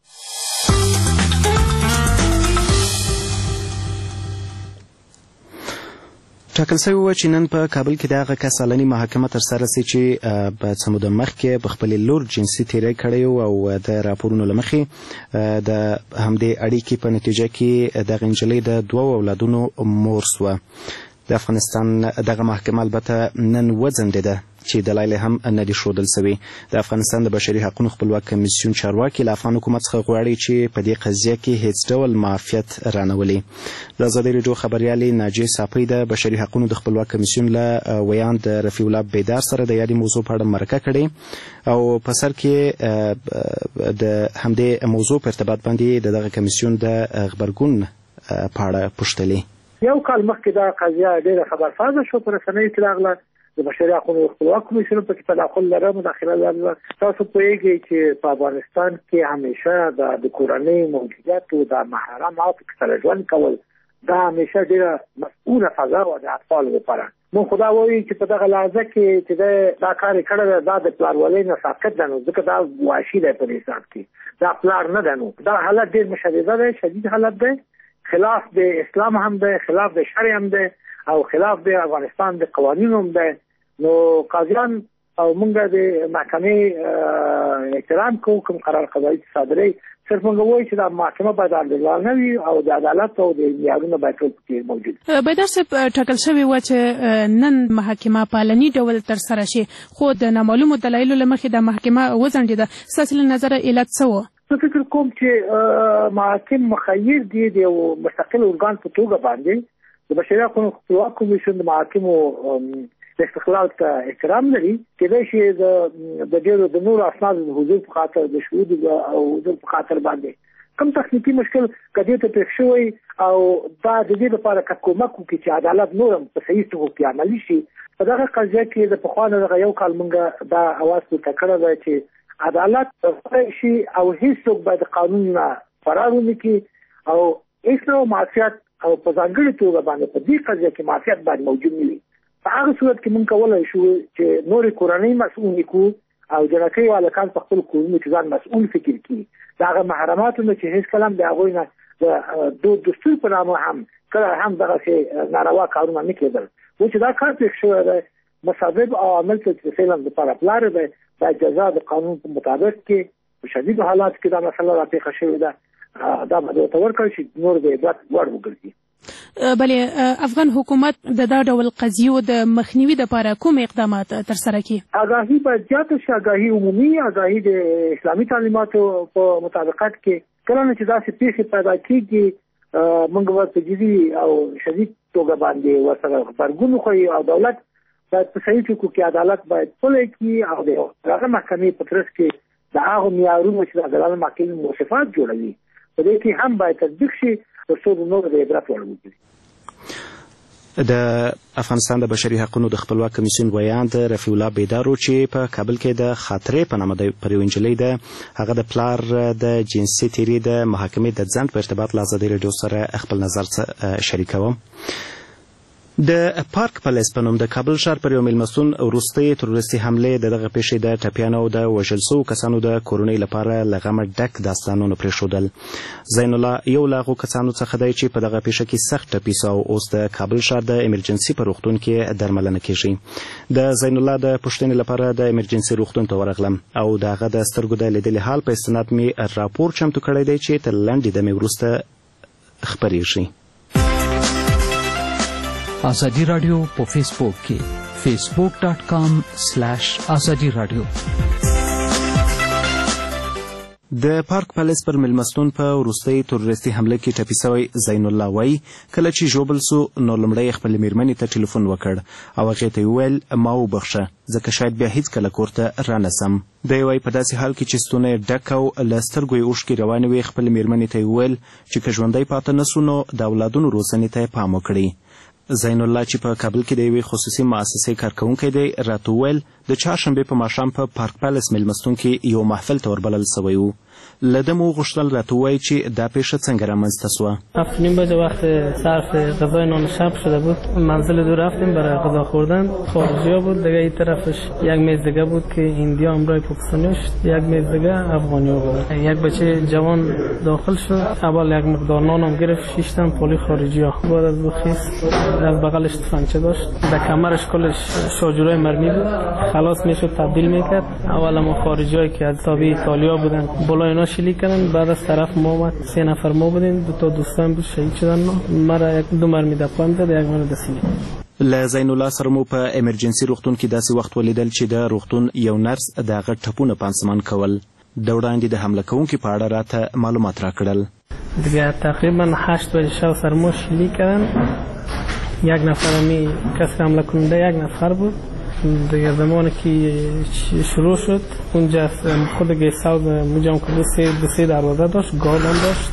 ټاکل شوی و چې نن په کابل کې د هغه کس سالني محاکمه ترسره سي چې په څه موده مخکې په خپلې لور جنسي تېری کړی او د راپورونو له مخې د همدې اړیکې په نتیجه کې دغه نجلۍ د 2 اولادونو مور سوه. د افغانستان دغه محکمه البته نن وځنډېده چې دلایل هم نه دي ښودل سوي. د افغانستان د بشري حقوقو خپلواک کمیسیون چارواکي له افغان حکومت څخه غواړي چې په دې قضیه کې هیڅ ډول معافیت رانولي. د ازادۍ راډیو خبریالې ناجیې صافۍ د بشري حقوقو د خپلواک کمیسیون له ویاند رفیع الله بیدار سره د یادې موضوع په اړه مرکه کړې او په سر کې د همدې موضوع په ارتباط باندې دغه کمیسیون د غبرګون په اړه پوښتلې. یو کال مخکې دا قضیه ډېره خبرسازه شوه، په رسنیو کې راغله. د بشري حقوقو خپلواک کمیسیون پکې تداخل لري، مداخله لري. تاسو پوهیږئ چې په افغانستان کې همیشه د کورنۍ موجودیت او د محرماتو سره ژوند کول دا همیشه ډېره مسؤوله فضا وه د اطفالو لپاره. مونږ خو دا وایو چې په دغه لحظه کې چې دا کار یې کړی دی دا د پلارولۍ نه ساقط ده، نو ځکه دا وحشي دی په دې حساب کې، دا پلار نه ده. نو دا حالت ډېر مشدده دی، شدید حالت دی، خلاف د اسلام هم دی، خلاف د شرع هم دی او خلاف د افغانستان د قوانینو هم دی. نو قاضیان او موږ د محکمې احترام کوو، کوم قرار قضایي صادروي، صرف موږ وایو چې دا محکمه باید عادلانه وي او د عدالت او د معیارونو باید ټول پکې موجود وي. بیدار صاحب، ټاکل شوې وه چې نن محاکمه په علني ډول ترسره شي، خو د نامعلومو دلایلو له مخې د محکمه وځنډېده. ستاسې له نظره علت څه و؟ زه فکر کوم چې محاکم مخیر دي د یو مستقل ارګان په توګه باندې د بشري حقوقو خپلواک کمیسیون د محاکمو د استقلال ته احترام لري. کېدای شي د ډېرو د نورو اسنادو د حضور په خاطر د شهود او حضور په خاطر باندې کوم تخنیکي مشکل کدی ته پېښ شوی او دا د دې لپاره کومک وکړي چې عدالت نورم په صحیح توګه کې عملي شي. په دغه قضیه کې د پخوانه دغه یو کال موږ دا اواز پورته کړی دی چې عدالت شي او هیڅوک باید قانون نه فرار ونه کړي او هیڅ نوع معافیت او په ځانګړې توګه باندې په دې قضیه کې معافیت باید موجود نه وي. په هغه صورت کې موږ کولی شو چې نورې کورنۍ مسؤل کړو او جنکۍ او هلکان په خپل کورونو کې ځان مسؤل فکر کړي. د هغه محرماتو نه چې هیڅ کله هم د هغوی نه د دستور په نامه هم کله هم دغسې ناروا کارونه نه کېدل. و چې دا کار پېښ شوی دی، مسبب عوامل چې د فعل لپاره پلار دی، باید جزا د قانون په مطابق کې په شدیدو حالاتو کې دا مسله راپېښه شوې ده، دا به ورته ورکړل شي، نور د عبرت وړ وګرځي. بلې افغان حکومت د دا ډول قضیو د مخنیوي لپاره کوم اقدامات ترسره کړي؟ آګاهي باید زیاته شي، آګاهي عمومي، آګاهي د اسلامي تعلیماتو په مطابقت کې. کله نه چې داسې پیښې پیدا کېږي موږ ورته جدي او شدید توګه باندې ورسره غبرګون وښیو او دولت باید په صحیح توګه کې عدالت باید پلی کړي او د هغه محکمې په ترڅ کې د هغو معیارونو چې د عدالت محکمې موصفات جوړوي په دې کې هم باید تطبیق شي ترڅو د نورو د عبرت وړ وګرځي. د افغانستان د بشري حقوقو د خپلواک کمیسیون ویاند رفیع الله بیدارو چې په کابل کې د خاطرې په نامه پر یو نجلۍ ده هغه د پلار د جنسي تیري د محاکمې د ځنډ په ارتباط له ازادۍ راډیو سره خپل نظر شریکوم. د پارک پالیس په نوم د کابل ښار پر یو میلمستون وروستۍ تروریستي حملې د دغه پیښې د ټپیانو او د وژل شوو کسانو د کورنۍ لپاره له غمه ډک داستانونه پرېښودل. زین الله یو له هغو کسانو څخه دی چې په دغه پیښه کې سخت ټپي سو او اوس د کابل ښار د ایمرجنسي په روغتون کې درملنه کیږي. د زین الله د پوښتنې لپاره د ایمرجنسي روغتون ته ورغلم او د هغه د سترګو د لیدلي حال په استناد مې راپور چمتو کړی دی چې تر لنډې دمې وروسته خپریږي. آزادی رادیو په فیسبوک کې facebook.com/azadi radio. د پارک پالیس پر میلمستون په وروستۍ تروریستي حمله کې ټپي سوی زین الله وایي کله چې ژوبل سو نو لومړی خپلې مېرمنې ته ټلیفون وکړ او هغې ته یې وویل ما وبخښه ځکه شاید بیا هیڅکله کور ته رانسم. دی وایي په داسې حال کې چې ستونه یې ډک او له سترګو یې اوښکې روانې وې خپلې مېرمنې ته یې وویل چې که ژوندی پاته نه سو نو د اولادونو روزنې ته یې پام وکړي. زین الله چې په کابل کې د یوې خصوصي مؤسسې کارکوونکی دی راته وویل د چهارشنبې په ماښام په پارک پالیس میلمستون کې یو محفل ته وربلل سوی و. له ده مو وغوښتل راته ووایي چې دا پیښه څنګه رامنځته سوه. 7:30 بجه وقت صرف غذای نان شب شده بود. منزل دو رفتیم برای غذا خوردن. خارجی‌ها بود، دیگه این طرفش یک میز دیگه بود که هندی‌ها همراه پاکستانی‌ها، یک میز دیگه افغانی‌ها بود. یک بچه جوان داخل شد، اول یک مقدار نان هم گرفت، 6 تا پلی خارجی‌ها. بعد از او خیست، از بغلش تفنگچه داشت، در کمرش کلش شاجورای مرمی بود، خلاص میشد تبدیل میکرد. اول ما خارجی‌هایی که از تابع ایتالیا بودن بالا اینا شلیک کردن، بعد از طرف ما اومد 3 نفر ما بودیم، 2 تا دوستان بود شهید شدن. مرا یک 2 مرمی در پام داد، یک مرا در سینه. له زین الله سره مو په ایمرجنسي روغتون کې داسې وخت ولیدل چې د روغتون یو نرس د هغه ټپونه پانسمان کول. د وړاندې د حمله کوونکي په اړه راته معلومات راکړل. دیگه تقریبا 8 بجه شب سر ما شلیک کردن. یک نفر همی کسی حمله کننده یک نفر بود. دیگه زمانی که شروع شد اونجا خود گیساوز اونجا هم که 2 دروازه داشت، گارد هم داشت.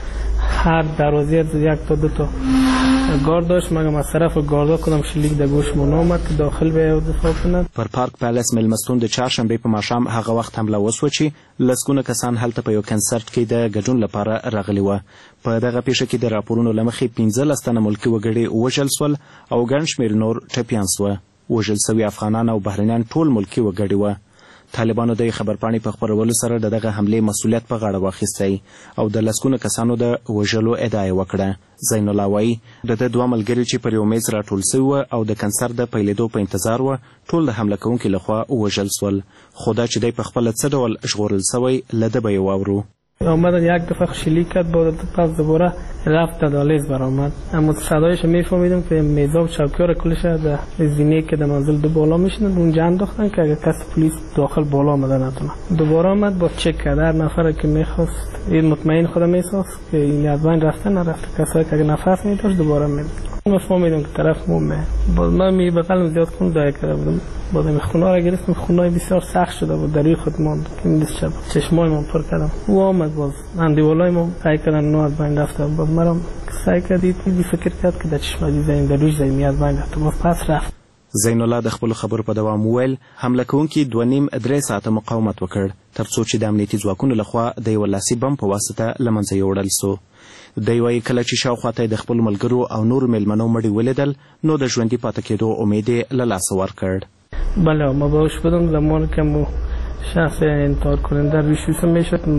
هر دروازه 1 تا 2 تا گارد داشت، مگم از طرف گاردا کدام شلیک در گوش ما نامد که داخل به او دفاع کند. پر پارک پالیس میلمستون د چهارشنبې په ماښام هغه وخت حمله وسوه چې لسګونه کسان هلته په یو کنسرت کې د ګډون لپاره راغلي وه. په دغه پیښه کې د راپورونو له مخې 15 تنه ملکي وګړي وژل سول او ګڼ شمېر نور ټپیان سوه. وژل سوي افغانان او بهرنیان ټول ملکي وګړي وه. طالبانو د خبرپاڼې په خپرولو سره د دغه حملې مسؤلیت په غاړه واخیستی او د لسګونه کسانو د وژلو ادعا یې وکړه. زین الله وایي د ده 2 ملګري چې پر یو میز راټول سوي وه او د کنسرت د پیلېدو په انتظار وه ټول د حمله کوونکي لخوا وژل سول. خو دا چې دی په خپله څه ډول ژغورل سوی له ده به یې واورو. آمد یک دفعه شلیک کرد، بعد پس دوباره رفت دالیز برآمد. اما صدایش میفهمیدم که میزا و چوکی‌ها را کلش در زینه که در منزل دو بالا میشنند اونجا انداختن که اگر کسی پلیس داخل بالا آمده نتونه. دوباره آمد با چک کرد هر نفر که میخواست این مطمئن خودم میساخت که این از بین رفته نرفته. کسایی که اگر نفس میداشت دوباره میداد. من فهمیدم که طرف مومه. باز من می بغلم زیاد خون دای کرده بودم. بعد خونه را گرفتم، خونه‌ای بسیار سخت شده بود، در روی خود ماند که این شب چشمای من پر کردم. او آمد باز اندیوالای ما سعی کردن نو از بین رفته. باز مرا سعی کردید فکر کرد که در چشمای زمین در روی زمین از بین رفته. باز پس رفت. زین الله د خپل خبرو په دوام وویل حمله کوونکي 2.5-3 ساعته مقاومت وکړ تر څو چې د امنیتي ځواکونو لخوا د یو لاسي بم په واسطه له منځه یوړل سو. دی وایي کله چې شاوخوا ته د خپلو ملګرو او نورو میلمنو مړي ولیدل نو د ژوندي پاتې کېدو امید یې له لاسه ورکړ. بله ما باهوش بودم زمانی که مو شخص انتحار کننده روی شوسه میشد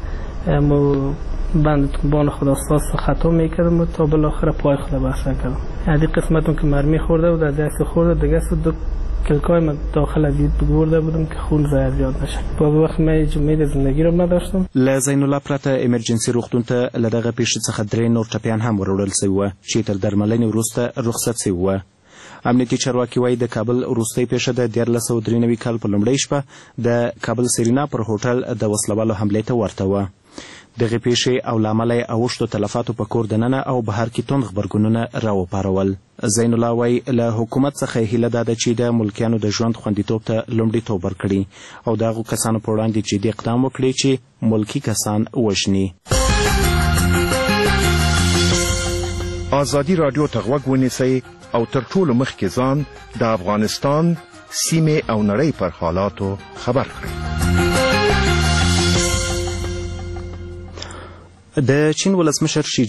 ما بند بان خداستاز خطا میکردم تا بالاخره پای خدا بسته کردم. یعنی قسمتون که مرمی خورده بود از دست خورده دیگه دو کلکای من داخل از دید بگورده بودم که خون زیاد نشه. با وقت من امید زندگی رو نداشتم. له زین الله پرته ایمرجنسي روغتون ته له دغه پیښې څخه 3 نور ټپیان هم وروړل سوي وه چې تر درملنې وروسته رخصت سوي وه. امنیتي چارواکي وایي د کابل وروستۍ پیښه د 1993 کال په لومړۍ شپه د کابل سرینا پر هوټل د وسلوالو حملې ته ورته وه. دغه پیښې او له امله یې اوښتو تلفاتو په کور دننه او بهر کې توند غبرګونونه راوپارول. زین الله وایي له حکومت څخه یې هیله دا ده چې د ملکیانو د ژوند خوندیتوب ته لومړیتوب ورکړي او د هغو کسانو په وړاندې جدي اقدام وکړي چې ملکي کسان وژني. آزادي راډیو ته غوږ ونیسئ او تر ټولو مخکې ځان د افغانستان سیمې او نړۍ پر حالاتو خبر کړئ. د چین ولسمشر شي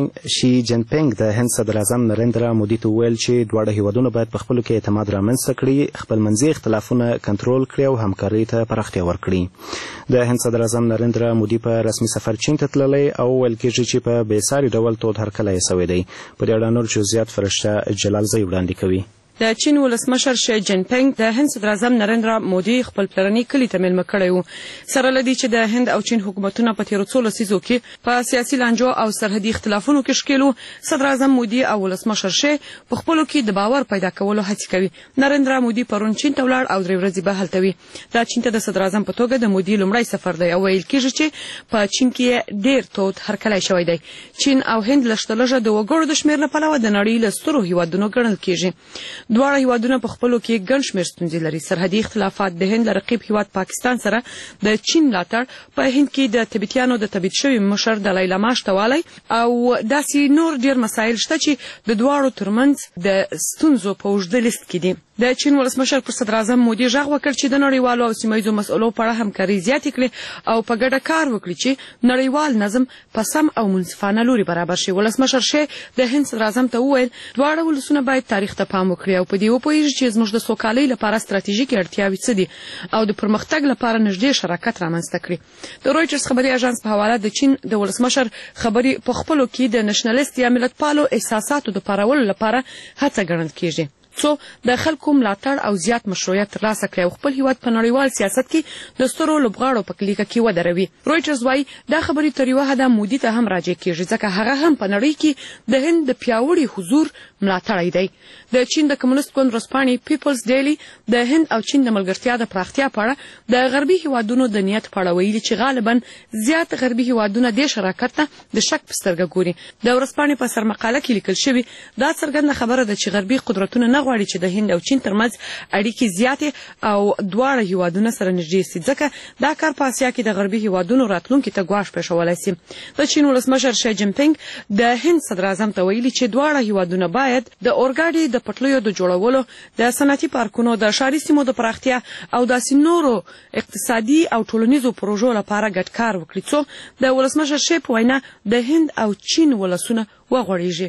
جین پینګ د هند صدر اعظم نریندرا مودي ته وویل چې دواړه هیوادونه باید په خپلو کې اعتماد رامنځته کړي، خپلمنځي اختلافونه کنټرول کړي او همکارۍ ته پراختیا ورکړي. د هند صدر اعظم نریندرا مودي په رسمي سفر چین ته تللی او ویل کېږي چې په بېساري ډول تود هرکلی یې سوی دی. په دې اړه نور جزئیات فرشته جلالزی وړاندې کوي. د چین ولسمشر شي جین پینګ د هند صدر اعظم نریندرا مودي خپل پلرني کلي ته میلمه کړی و. سره له دې چې د هند او چین حکومتونه په تېرو څو لسیزو کې په سیاسي لانجو او سرحدي اختلافونو کې ښکېل وو، صدر اعظم مودي او ولسمشر شي په خپلو کې د باور پیدا کولو هڅې کوي. نریندرا مودي پرون چین ته ولاړ او 3 ورځې به هلته وي. دا چین ته د صدر اعظم په توګه د مودي لومړی سفر دی او ویل کېږي چې په چین کې ډېر تود هرکلی شوی دی. چین او هند لږ د وګړو د شمېر له پلوه د نړۍ له سترو هیوادونو ګڼل کېږي. دواړه هیوادونه په خپلو کې ګڼ شمېر ستونزې لري. سرحدي اختلافات د هند له رقیب هیواد پاکستان سره د چین ملاتړ، په هند کې د تبتیانو د تبعید شوي مشر دلای لاما شتوالی او داسې نور ډېر مسایل شته چې د دواړو ترمنځ د ستونزو په اوږده لیست کې دي. د چین ولسمشر پر صدر اعظم مودي غږ وکړ چې د نړیوالو او سیمه ییزو مسئلو په اړه همکاري زیاتې کړي او په ګډه کار وکړي چې نړیوال نظم په سم او منصفانه لوري برابر شي. ولسمشر شي د هند صدر اعظم ته وویل دواړه ولسونه باید تاریخ ته پام وکړي او په دې وپوهیږي چې زموږ د سوکالۍ لپاره ستراتیژیکې اړتیاوې څه دي او د پرمختګ لپاره نږدې شراکت رامنځته کړي. د رویټرز خبري اژانس په حواله د چین د ولسمشر خبري په خپلو کې د نشنلیست یا ملتپالو احساساتو د پارولو لپاره هڅه ګڼل کېږي څو د خلکو ملاتړ او زیات مشروعیت ترلاسه کړي او خپل هیواد په نړیوال سیاست کې د سترو لوبغاړو په لیکه کې ودروي. رویټرز وايي دا خبرې تر یوه حده مودي ته هم راجع کېږي ځکه هغه هم په نړۍ کې د هند د پیاوړي حضور ملاتړی دی. د چین د کمونیست ګوند ورځپاڼې پیپلز ډیلی د هند او چین د ملګرتیا د پراختیا په اړه د غربي هیوادونو د نیت په اړه ویلي چې غالبا زیات غربي هیوادونه دې شراکت ته د شک په سترګه ګوري. د ورځپاڼې په سرمقاله کې لیکل شوي دا څرګنده خبره ده چې غربي قدرتونه نه غواړي چې د هند او چین ترمنځ اړیکې زیاتې او دواړه هیوادونه سره نږدې سي ځکه دا کار په اسیا کې د غربي هیوادونو راتلونکي ته ګواښ پېښولی سي. د چین ولسمشر شي جین پینګ د هند صدر اعظم ته ویلي چې دواړه هیوادونه باید د اورګاډي د پټلیو د جوړولو، د صنعتي پارکونو، د ښاري سیمو د پراختیا او داسې نورو اقتصادي او ټولنیزو پروژو لپاره ګډ کار وکړي څو د ولسمشر شي په وینا د هند او چین ولسونه وغوړېږي.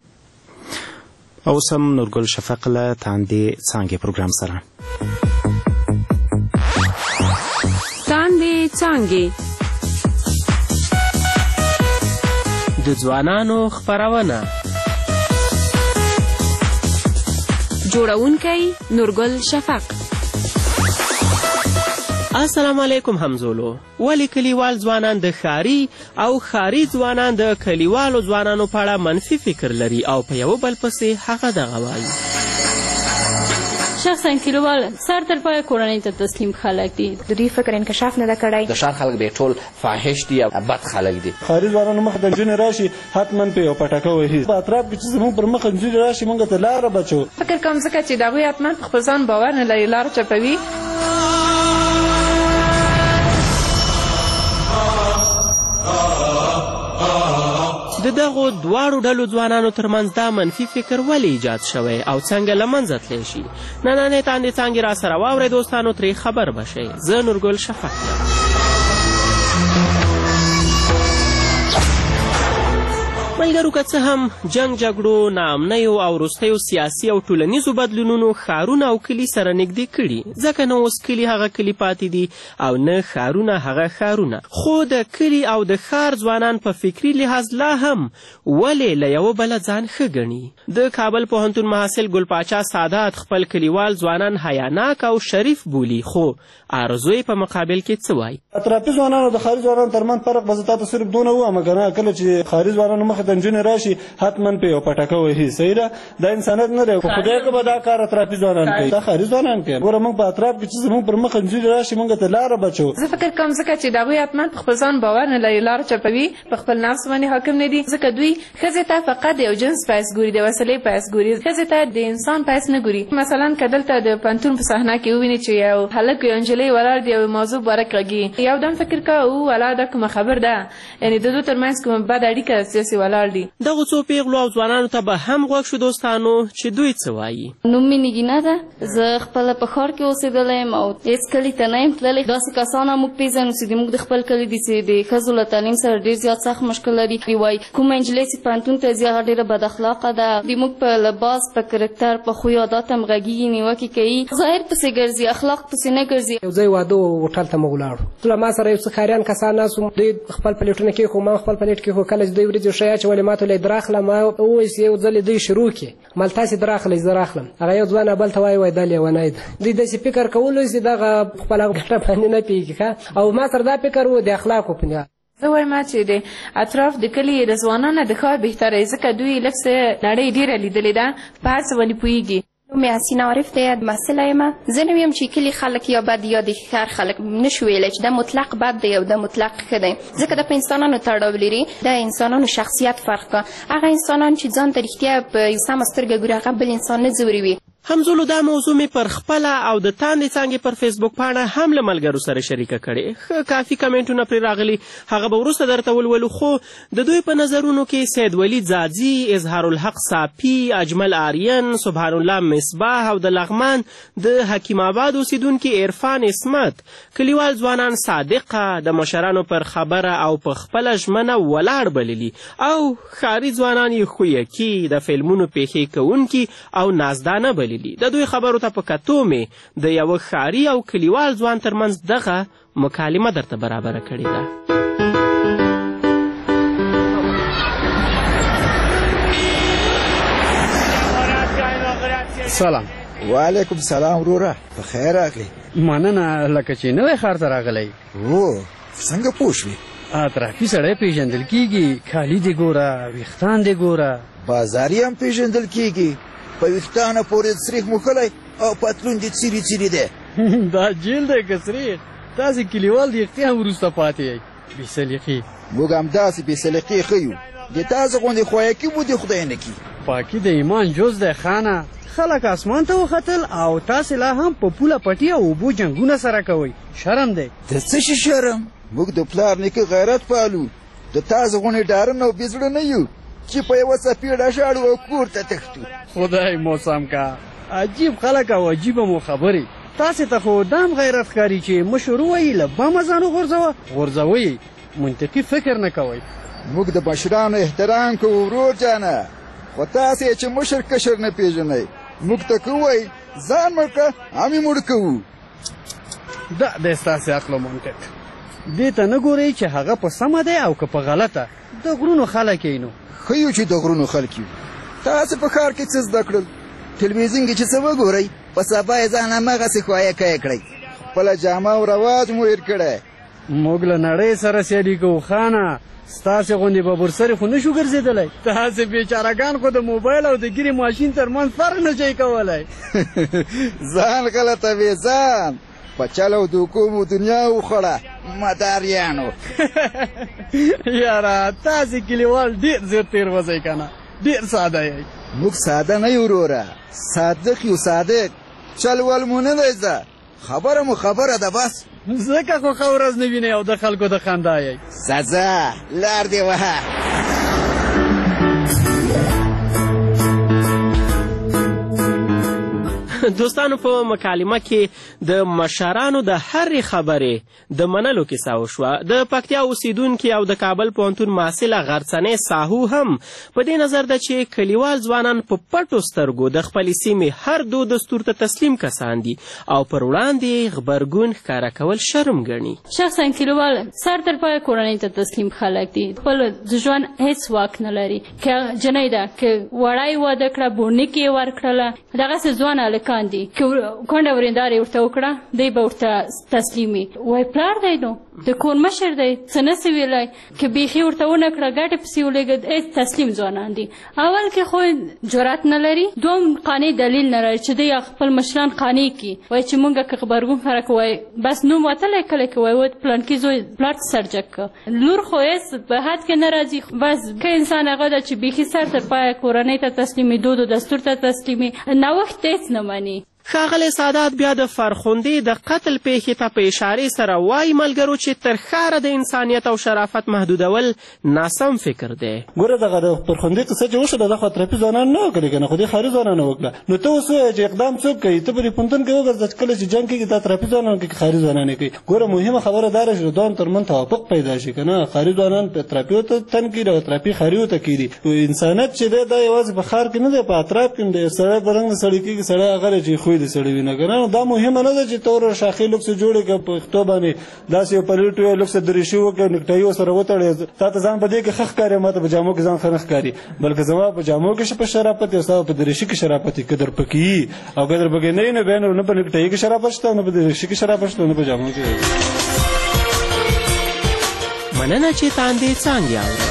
اوس هم نورګل شفق له تاندې څانګې پروګرام سره. تاندې څانګې د ځوانانو خپرونه، جوړونکی نورګل شفق. السلام علیکم همزولو. ولی کلیوال ځوانان د ښاري او ښاري ځوانان د کلیوالو ځوانانو په اړه منفي فکر لري او په یو بل پسې هغه دغه وایي. شخصا کلیوال سر تر پایه کورنۍ ته تسلیم خلک دي. د دوی فکر انکشاف نه ده کړی. د ښار خلک به ټول فاحش دي او بد خلک دي. ښاري ځوانانو مخ د نجونې راشي حتما په یو پټکه وهي. په اطراف کې چې زموږ پر مخ نجونې راشي موږ ته لاره بچو. فکر کوم ځکه چې د هغوی حتما په خپل ځان باور نه لري، لاره چپوي. د دغو دواړو ډلو ځوانانو ترمنځ دا منفي فکر ولې ایجاد شوی او څنګه له منځه تللی شي؟ نننۍ تاندې څانګې را سره واورئ دوستانو، ترې خبر به شئ. زه نورګل شفق یم. ملګرو که څه هم جنګ جګړو، ناامنیو او وروستیو سیاسي او ټولنیزو بدلونونو ښارونه او کلي سره نږدې کړي، ځکه نه اوس کلي هغه کلي پاتې دي او نه ښارونه هغه ښارونه. خو د کلي او د ښار ځوانان په فکري لحاظ لا هم ولې له یوه بله ځان ښه ګڼي. د کابل پوهنتون محصل ګل پاچا سادات خپل کلیوال ځوانان حیاناک او شریف بولي، خو آرزو یې په مقابل کې څه وایي؟ اطرافي ځوانانو او د ښاري ځوانانو ترمنځ فرق به زه تاته صرف دونه ووایم که نه، کله چې ښاري ځوانانو مخې ته نجونې راشي حتما په یو پټکه وهي. صحیح ده، دا انسانیت نه دی. خو خدای که به دا کار اطرافي ځوانان کوي، دا ښاري ځوانان کوي. ګوره موږ په اطراف کې چې زموږ پر مخ نجونې راشي موږ ته لاره بچو. زه فکر کوم ځکه چې د هغوی حتما په خپل ځان باور نه لري، لاره چپوي، په خپل نفس باندې حاکم نه دي، ځکه دوی ښځې ته فقط د یو جنس پایس ګوري، د وسیلې پایس ګوري، ښځې ته د انسان پایس نه ګوري. مثلا که دلته د پوهنتون په صحنه کې وویني چې یو هلک یو نجلۍ ولاړ دي یو موضوع باره غږي، یو دم فکر کوه او والا دا کومه خبر ده، یعنې د دوی ترمنځ کومه بد اړیکه سیاسي ولاړ ولاړ دي. دغو څو پیغلو او ځوانانو ته به هم غوږ شو دوستانو چې دوی څه وایي. نوم مې نګینه ده، زه خپله په ښار کې اوسېدلی یم او هېڅ کلي ته نه یم تللی. داسې کسان هم موږ پېژنو چې زموږ د خپل کلي دي چې د ښځو له تعلیم سره ډېر زیات سخت مشکل لري. وایي کومه نجلۍ چې پوهنتون ته ځي هغه ډېره بد اخلاقه ده. د موږ په لباس، په کرکټر، په خوی عادات هم غږېږي، نیوکې کوي، ظاهر پسې ګرځي، اخلاق پسې نه ګرځي. یو ځای واده و، هوټل ته موږ ولاړو. له ما سره یو څه ښاریان کسان ناست وو، دوی خپل پلیټونه کېښو، ما خپل پلیټ کېښو. کله چې دوی وریجې ښه اچولې ما ته ویل در اخله. ما وویل چې یو ځل دوی شروع کړي، مال تاسې در اخلئ زه راخلم. هغه یو ځوان بل ته وایي دا لیونی ده. دوی داسې فکر کولو چې دغه خپله ګټه باندې نه پوهېږي او ما سره دا فکر و د اخلاقو په بنیاد. زه وایم چې د اطراف د کلي د ځوانانو د ښار بهتره ځکه دوی لږ څه نړۍ ډېره لیدلې ده، په هر څه باندې پوهېږي. نوم مې حسینه عارف دی، محصله یم. زه نه ویم چې کلي خلک یا بد یا د ښار خلک نشو ویلی چې دا مطلق بد دی او دا مطلق ښه دی، ځکه دا په انسانانو تړاو لري. دا انسانانو شخصیت فرق کا. هغه انسانان چې ځان ته رښتیا په یو سمه سترګه ګوري هغه بل انسان نه ځوروي. همزولو دا موضوع مې پر خپله او د تاندې څانګې پر فیسبوک پاڼه هم له ملګرو سره شریکه کړې. ښه کافي کمنټونه پرې راغلي، هغه به وروسته درته ولولو. خو د دوی په نظرونو کې سید ولی ځاځي، اظهار الحق صافي، اجمل آرین، سبحان الله مصباح او د لغمان د حکیم آباد اوسیدونکي عرفان اسمت، کلیوال ځوانان صادقه، د مشرانو پر خبره او په خپله ژمنه ولاړ بللي، او ښاري ځوانان یې خویکي، د فلمونو پیښې کوونکي او نازدانه بللي. د دوی خبرو ته په کتو مې د یوه ښاري او کلیوال ځوان ترمنځ دغه مکالمه درته برابره کړې ده. سلام. وعلیکم سلام وروره، په خیر راغلی. مننه، لکه چې نوی ښار ته راغلی. او څنګه پوه شوې؟ اطرافي سړی پیژندل کېږي، کالي دې ګوره، ویښتان دې ګوره. بازاري هم پیژندل کېږي، په ویښتانه پورې سریخ موښلی او پتلون دې څیري څیري دی. دا جیل دی که سریخ؟ تاسې کلیوال د یختې هم وروسته پاتې یئ، بې سلیقې. موږ همداسې بې سلیقې ښه یو، د تاسې غوندې خویکي مو دې خدای نه کړي. پاکي د ایمان جز دی خانه. خلک اسمان ته وختل او تاسې لا هم په پوله پټي او اوبو جنګونه سره کوئ. شرم دی. د څه شي شرم؟ موږ د پلار نیکه غیرت پالو، د تاسې غوندې ډارن او بې زړه نه یو چې په یوه څپېړه شاړو او کور ته تښتو. خدای مو سم کا. عجیب خلک او عجیبه مو خبرې. تاسې ته خو دام غیرت ښکاري چې مشر ووایي له بمه ځان وغورځوه، غورځوئ. منطقي فکر نه کوئ. موږ د مشرانو احترام کوو ورور جانه، خو تاسې چې مشر کشر نه پېژنئ. موږ ته کوئ ځان مړ کړه، هم یې مړ کوو. دا دی ستاسې عقل و منطق. دې ته نه ګورئ چې هغه په سمه دی او که په غلطه. د غرونو خلک یې نو ښه یو چې د غرونو خلک یو. تاسې په ښار کې څه زده کړل؟ تلویزیون کې چې څه وګورئ، په سبا یې ځان هماغسې خوایکه کړئ. خپله جامه او رواج مو هېر کړی. موږ له نړۍ سره سیالي کوو خانه. ستاسې غوندې ببرسرې خو نه شو ګرځېدلی. تاسې بیچارهګان خو د موبایل او د ګیرې ماشین ترمنځ فرق نه شئ کولی. ځان غلطه وې ځان. په چل او دوکو مو دنیا وخوړه مداریانو. یاره تاسې کلیوال ډېر زر تېر وځئ که نه، ډېر ساده یئ. موږ ساده نه یو وروره، صادق یو. صادق چل ول مو نه دی زه، خبره مو خبره ده بس. ځکه خو ښه ورځ نه وینئ او د خلکو د خندا یئ. سزا لار دې وهه. دوستانو په مکالمه کې د مشرانو د هرې خبرې د منلو کیسه وشوه. د پکتیا اوسیدونکي او د کابل پوهنتون محصله غرڅنۍ ساهو هم په دې نظر ده چې کلیوال ځوانان په پټو سترګو د خپلې سیمې هر دود دستور ته تسلیم کسان دي او پر وړاندې غبرګون ښکاره کول شرم ګڼي. شخصا کلیوال سر تر پایه کورنۍ ته تسلیم خلک دي، خپل د ژوند هیڅ واک نه لري. که جنۍ ده که وړی واده کړه، بوڼکې یې ورکړله، دغسې ځوان هلکان دي که کونډه ورېنداره یې ورته وکړه دی به ورته تسلیمي. وایي پلار دی نو د کور مشر دی، څه نسي ویلی. که بیخي ورته ونه کړه ګټې پسې ولېږه، تسلیم ځوانان دي. اول کې خو جرأت نه لري، دوم قانع دلیل نه لري چې دی خپل مشران قانع کړي. وایي چې مونږ که غبرګون ښکاره کوو، وایي بس نوم وتلی کله کې وایي پلانکي زوی پلار ته سرجک کړه. لور خو هېڅ په حد کې نه راځي. بس که انسان هغه ده چې بیخي سر تر پایه کورنۍ ته تسلیمي، دود و دستور ته تسلیمي، نوښت هېڅ نه مني. ښاغلی سادات بیا د فرخندې د قتل پیښې ته په اشارې سره وایي ملګرو چې تر ښاره د انسانیت او شرافت محدودول ناسم فکر دی. ګوره دغه د فرخندې قصه چې وشوه دا خو اطرافي ځوانان نه وکړې که نه خو دې ښاري ځوانانو وکړه. نو ته اوس ووایه چې اقدام څوک کوي؟ ته په پوهنتون کې وګرځه چې کله چې جنګ کېږي دا اطرافي ځوانان کوي که ښاري ځوانان کوي. ګوره مهمه خبره دا ده چې د دوه ترمنځ توافق پیدا شي که نه. ښاري ځوانان په اطرافیو ته تن کړي او اطرافي ښاریو ته کړي. انسانیت چې دی دا یوازې په ښار کې نه دی، په اطراف کې هم دی. سړی په رنګ د سړی کېږي، سړی هغه دی چې خوی د سړي وي نه که نه. دا مهمه نه ده چې ته ور شاخي لوکس جوړې کړه په پښتو باندې داسې یو پلیټ وي لوکس دریشي وکړه نیکټایي ورسره وتړې تا ته ځان په دې کې ښه ښکاري، ما ته په جامو کې ځان ښه نه ښکاري، بلکې زما په جامو کې په شرافت او ستا په دریشي کې شرافت وي. که در پکې وي او که در پکې نه وي نو بیا نه په نیکټایي کې شرافت شته، نه په دریشي کې شرافت شته، نه په جامو کې. مننه چې تاندې څانګې اورئ.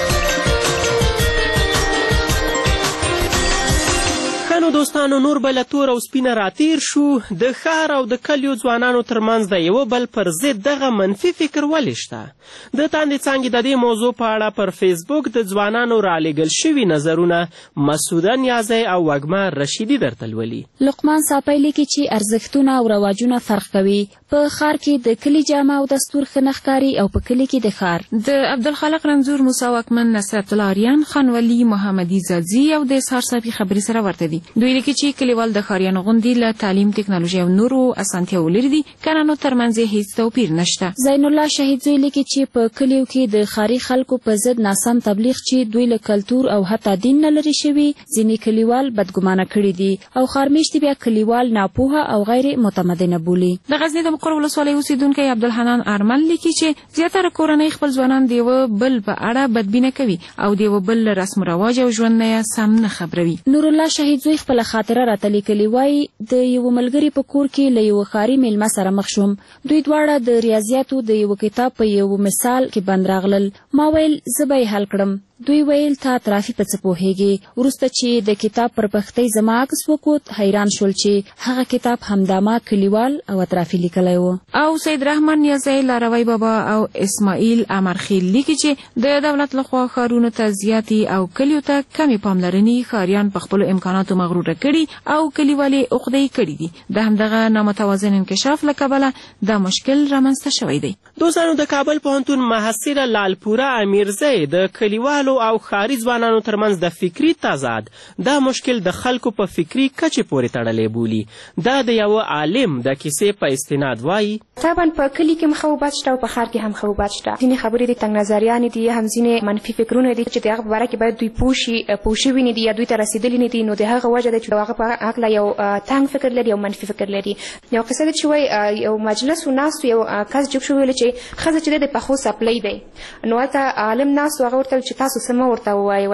نو دوستانو نور به له تور او سپینه راتیر شو. د ښار او د کلیو ځوانانو ترمنځ د یوه بل پر ضد دغه منفي فکر ولې شته؟ د تاندې څانګې د دې موضوع په اړه پر فیسبوک د ځوانانو رالیږل شوي نظرونه مسعوده نیازی او وږمه رشیدي درته لولي. لقمان صاپی لیکي چې ارزښتونه او رواجونه فرق کوي. په ښار کې د کلي جامه او دستور ښه نه ښکاري او په کلي کې د ښار. د عبدالخالق رنځور، موسی واکمن، نصرت الله آریان، خانولي، محمدي زادزي او د اسحار صافي خبرې سره ورته دي. دوی لیکي چې کلیوال د ښاریانو غوندې له تعلیم، ټکنالوژي او نورو اسانتیاو لرې دي، که نه نو ترمنځ یې هیڅ توپیر نشته. زین الله شهیدزوی لیکي چې په کلیو کې د ښاري خلکو په ضد ناسم تبلیغ چې دوی له کلتور او حتی دین نه لرې شوي ځینې کلیوال بدګمانه کړي دي او ښارمیشتي بیا کلیوال ناپوهه او غیر متمدنه بولي. د غزني د مقر ولسوالۍ اوسیدونکی عبدالحنان ارمل لیکي چې زیاتره کورنۍ خپل ځوانان د یوه بل په اړه بدبینه کوي او د یوه بل له رسم رواج او ژوند نه سم نه خبروي. نور الله شهیدزوی خپله خاطره راته لیکلې وایي د یوه ملګري په کور کې له یوه ښاري میلمه سره مخ شوم. دوی دواړه د ریاضیاتو د یوه کتاب په یو مثال کې بند راغلل. ما ویل زه به یې حل کړم. دوی ویل تا اطرافي په څه پوهېږې. وروسته چې د کتاب پر پښتۍ زما عکس وکوت حیران شول چې هغه کتاب همداما کلیوال او اطرافي لیکلی و. او سید رحمان نیازی، لاروی بابا او اسماعیل امرخیل لیکي چې د دولت لخوا ښارونو ته زیاتې او کلیو ته کمې پاملرنې ښاریان په خپلو امکاناتو مغروره کړي او کلیوالې عقدې کړي دي. د همدغه نامتوازن انکشاف له کبله دا مشکل رامنځته شوی دی. دوستانو د کابل پوهنتون محصله لالپوره امیرزی د کلیوالو او ښاري ځوانانو ترمنځ د فکري تضاد دا مشکل د خلکو په فکري کچې پورې تړلی بولي. دا د یوه عالم د کیسې په استناد وایي طبعا په کلي کې هم خوبات شته او په ښار کې هم خوبات شته. ځینې خبرې دي تنګ نظریانې دي، هم ځینې منفي فکرونه دي چې د هغه په باره کې باید دوی پوه شوي نه دي یا دوی ته رسېدلي نه دي. نو د هغه وجه ده چې د هغه په هکله یو تنګ فکر لري او منفي فکر لري. یو قصه ده چې وایي یو مجلس و ناست یو کس جوب شو ویل چې ښځه چې دی د پخو څپلۍ دی. نو هلته عالم ناست و هغه ورته ویل چې تاسو څه مه ورته ووایئ.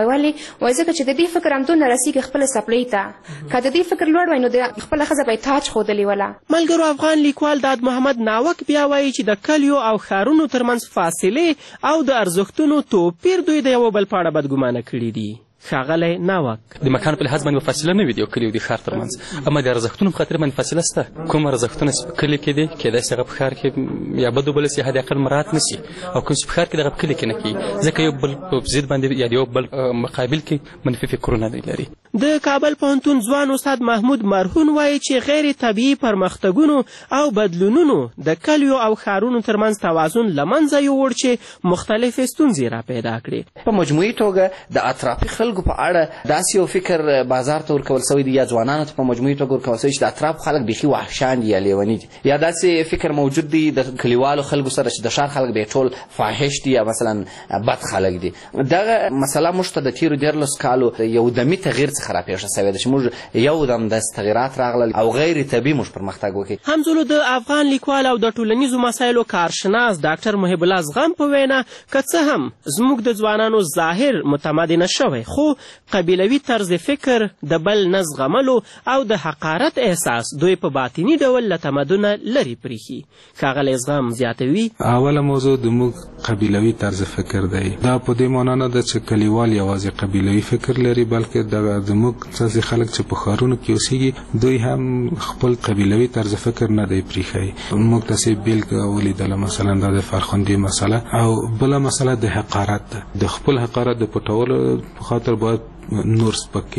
وایي ځکه چې د دې فکر همدونه رسېږي خپله څپلۍ ته. که د دې فکر لوړ وای نو د خپله ښځه به یې تاج ښودلې وله. ملګرو افغان لیکوال داد محمد ناوک بیا وایي چې د کلیو او ښارونو ترمنځ فاصلې او د ارزښتونو توپیر دوی د یوه بل په اړه بدګمانه کړي دي. ښاغلی ناوک د مکان په لحاظ باندې فاصله نه وي د یو کلي او د ښار ترمنځ، اما د ارزښتونو په خاطر باندې فاصله شته. کوم ارزښتونه چې په کلي کې دي کیدای شي هغه په ښار کې یا بد وبلل شي، حد اقل مراعات نه شي، او کوم چې په ښار کې دغه په کلي کې نه کېږي ځکه یو بل په ضد باندې یا د یو بل مقابل کې منفي فکرونه لري. د کابل پوهنتون ځوان استاد محمود مرهون وایي چې غیر طبیعي پرمختګونو او بدلونونو د کلیو او ښارونو ترمنځ توازن له منځه یووړ چې مختلفې ستونزې را پیدا کړې. په مجموعي توګه د اطرافي خلکو په اړه داسې یو فکر بازار ته ورکول شوی دی یا ځوانانو ته په مجموعي توګه ورکول شوی چې د اطراف خلک بیخي وحشان دي یا لیوني دي، یا داسې فکر موجود دی د کلیوالو خلکو سره چې د ښار خلک به ټول فاحش دي یا مثلا بد خلک دي. دغه مسله موږ ته د تیرو 14 کالو یو دمي تغییر څخه راپېښه شوې ده چې موږ یو دم داسې تغییرات راغلل او غیر طبیعي موږ پرمختګ وکړي. همزولو د افغان لیکوال او د ټولنیزو مسایلو کارشناس ډاکټر محب الله زغم په وینا که څه هم زموږ د ځوانانو ظاهر متمدنه شوی خو قبیلوي طرز فکر د بل نه زغملو او د حقارت احساس دوی په باطني ډول له تمدنه لرې پریښي. ښاغلی زغم زیاتوي اوله موضوع د موږ قبیلوي طرز فکر دی. دا په دې معنا نه ده چې کلیوال یوازې قبیلوي فکر لري، بلکې د موږ څه خلک چې په ښارونو کې اوسېږي دوی هم خپل قبیلوي طرز فکر نه دی پریښی. موږ داسې بېلګه ولیدله مثلا دا د فرخندې مسله او بله مسله د حقارت ده. د خپل حقارت د پټولو په خاطر باید نور سپک کې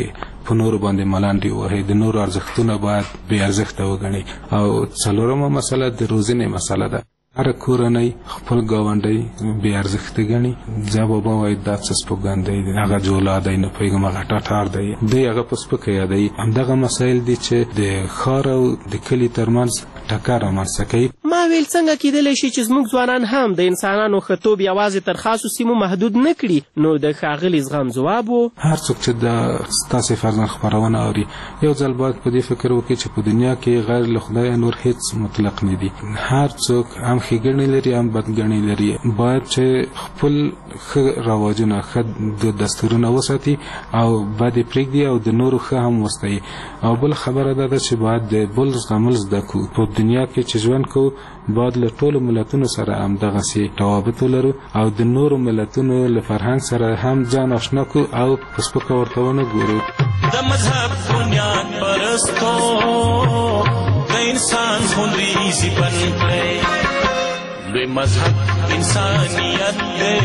په نورو باندې ملانډې ووهي، د نورو ارزښتونه باید بې ارزښته وګڼي. او څلورمه مسله د روزنې مسله ده. هر کورنۍ خپل ګاونډی بې ارزښته ګڼي. زه بابا وایي دا څه سپوږندی دی، هغه جولا دی، نه پوهېږم هغه ټټار دی، دوی هغه په سپکه یادوي. همدغه مسایل دي چې د ښار او د کلي ترمنځ ټکر رامنځته کوي. ما ویل څنګه کیدلی شي چې زموږ ځوانان هم د انسانانو ښهتوب یوازې تر خاصو سیمو محدود نه کړي؟ نو د ښاغلي زغم ځواب و هر څوک چې د ستاسې فرضاً خپرونه اوري یو ځل باید په دې فکر وکړي چې په دنیا کې غیر له خدایه نور هیڅ مطلق نه دي. هر څوک هم ښېګڼې لري هم بدګڼې لري. باید چې خپل ښه رواجونه ښه دستورونه وساتي او بد یې پرېږدي او د نورو ښه هم وستایي. او بل خبره دا ده چې باید د بل زغمل زده کړو. په دنیا کې چې ژوند کوو باید له ټولو ملتونو سره همدغسې روابط ولرو او د نورو ملتونو له فرهنګ سره هم ځان اشنا کړو او په سپکه ورته ونه ګورو. د مذهب بنیاد پرستو د انسان خونریزي بن کړئ. لوی مذهب انسانیت دی،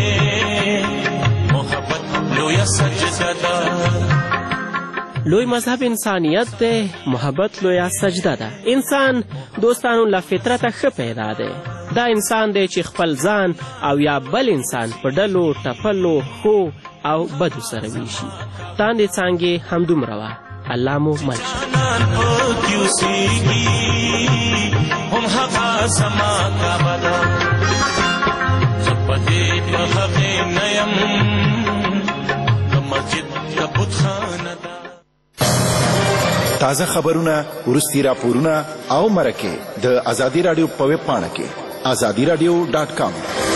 محبت لویه سجده ده. لوی مذهب انسانیت دی، محبت لویه سجده ده. انسان دوستانو له فطرته ښه پیدا دی. دا انسان دی چې خپل ځان او یا بل انسان په ډلو ټپلو ښو او بدو سره ویشي. تاندې څانګې همدومره وه. الله مو مل شه. هم هغه زما کعبه ده، زه په دې په هغې نه یم، د مسجد د بتخانه ده. تازه خبرونه، وروستي راپورونه او مرکې د ازادي راډیو په ویب پاڼه کې azadiradio.com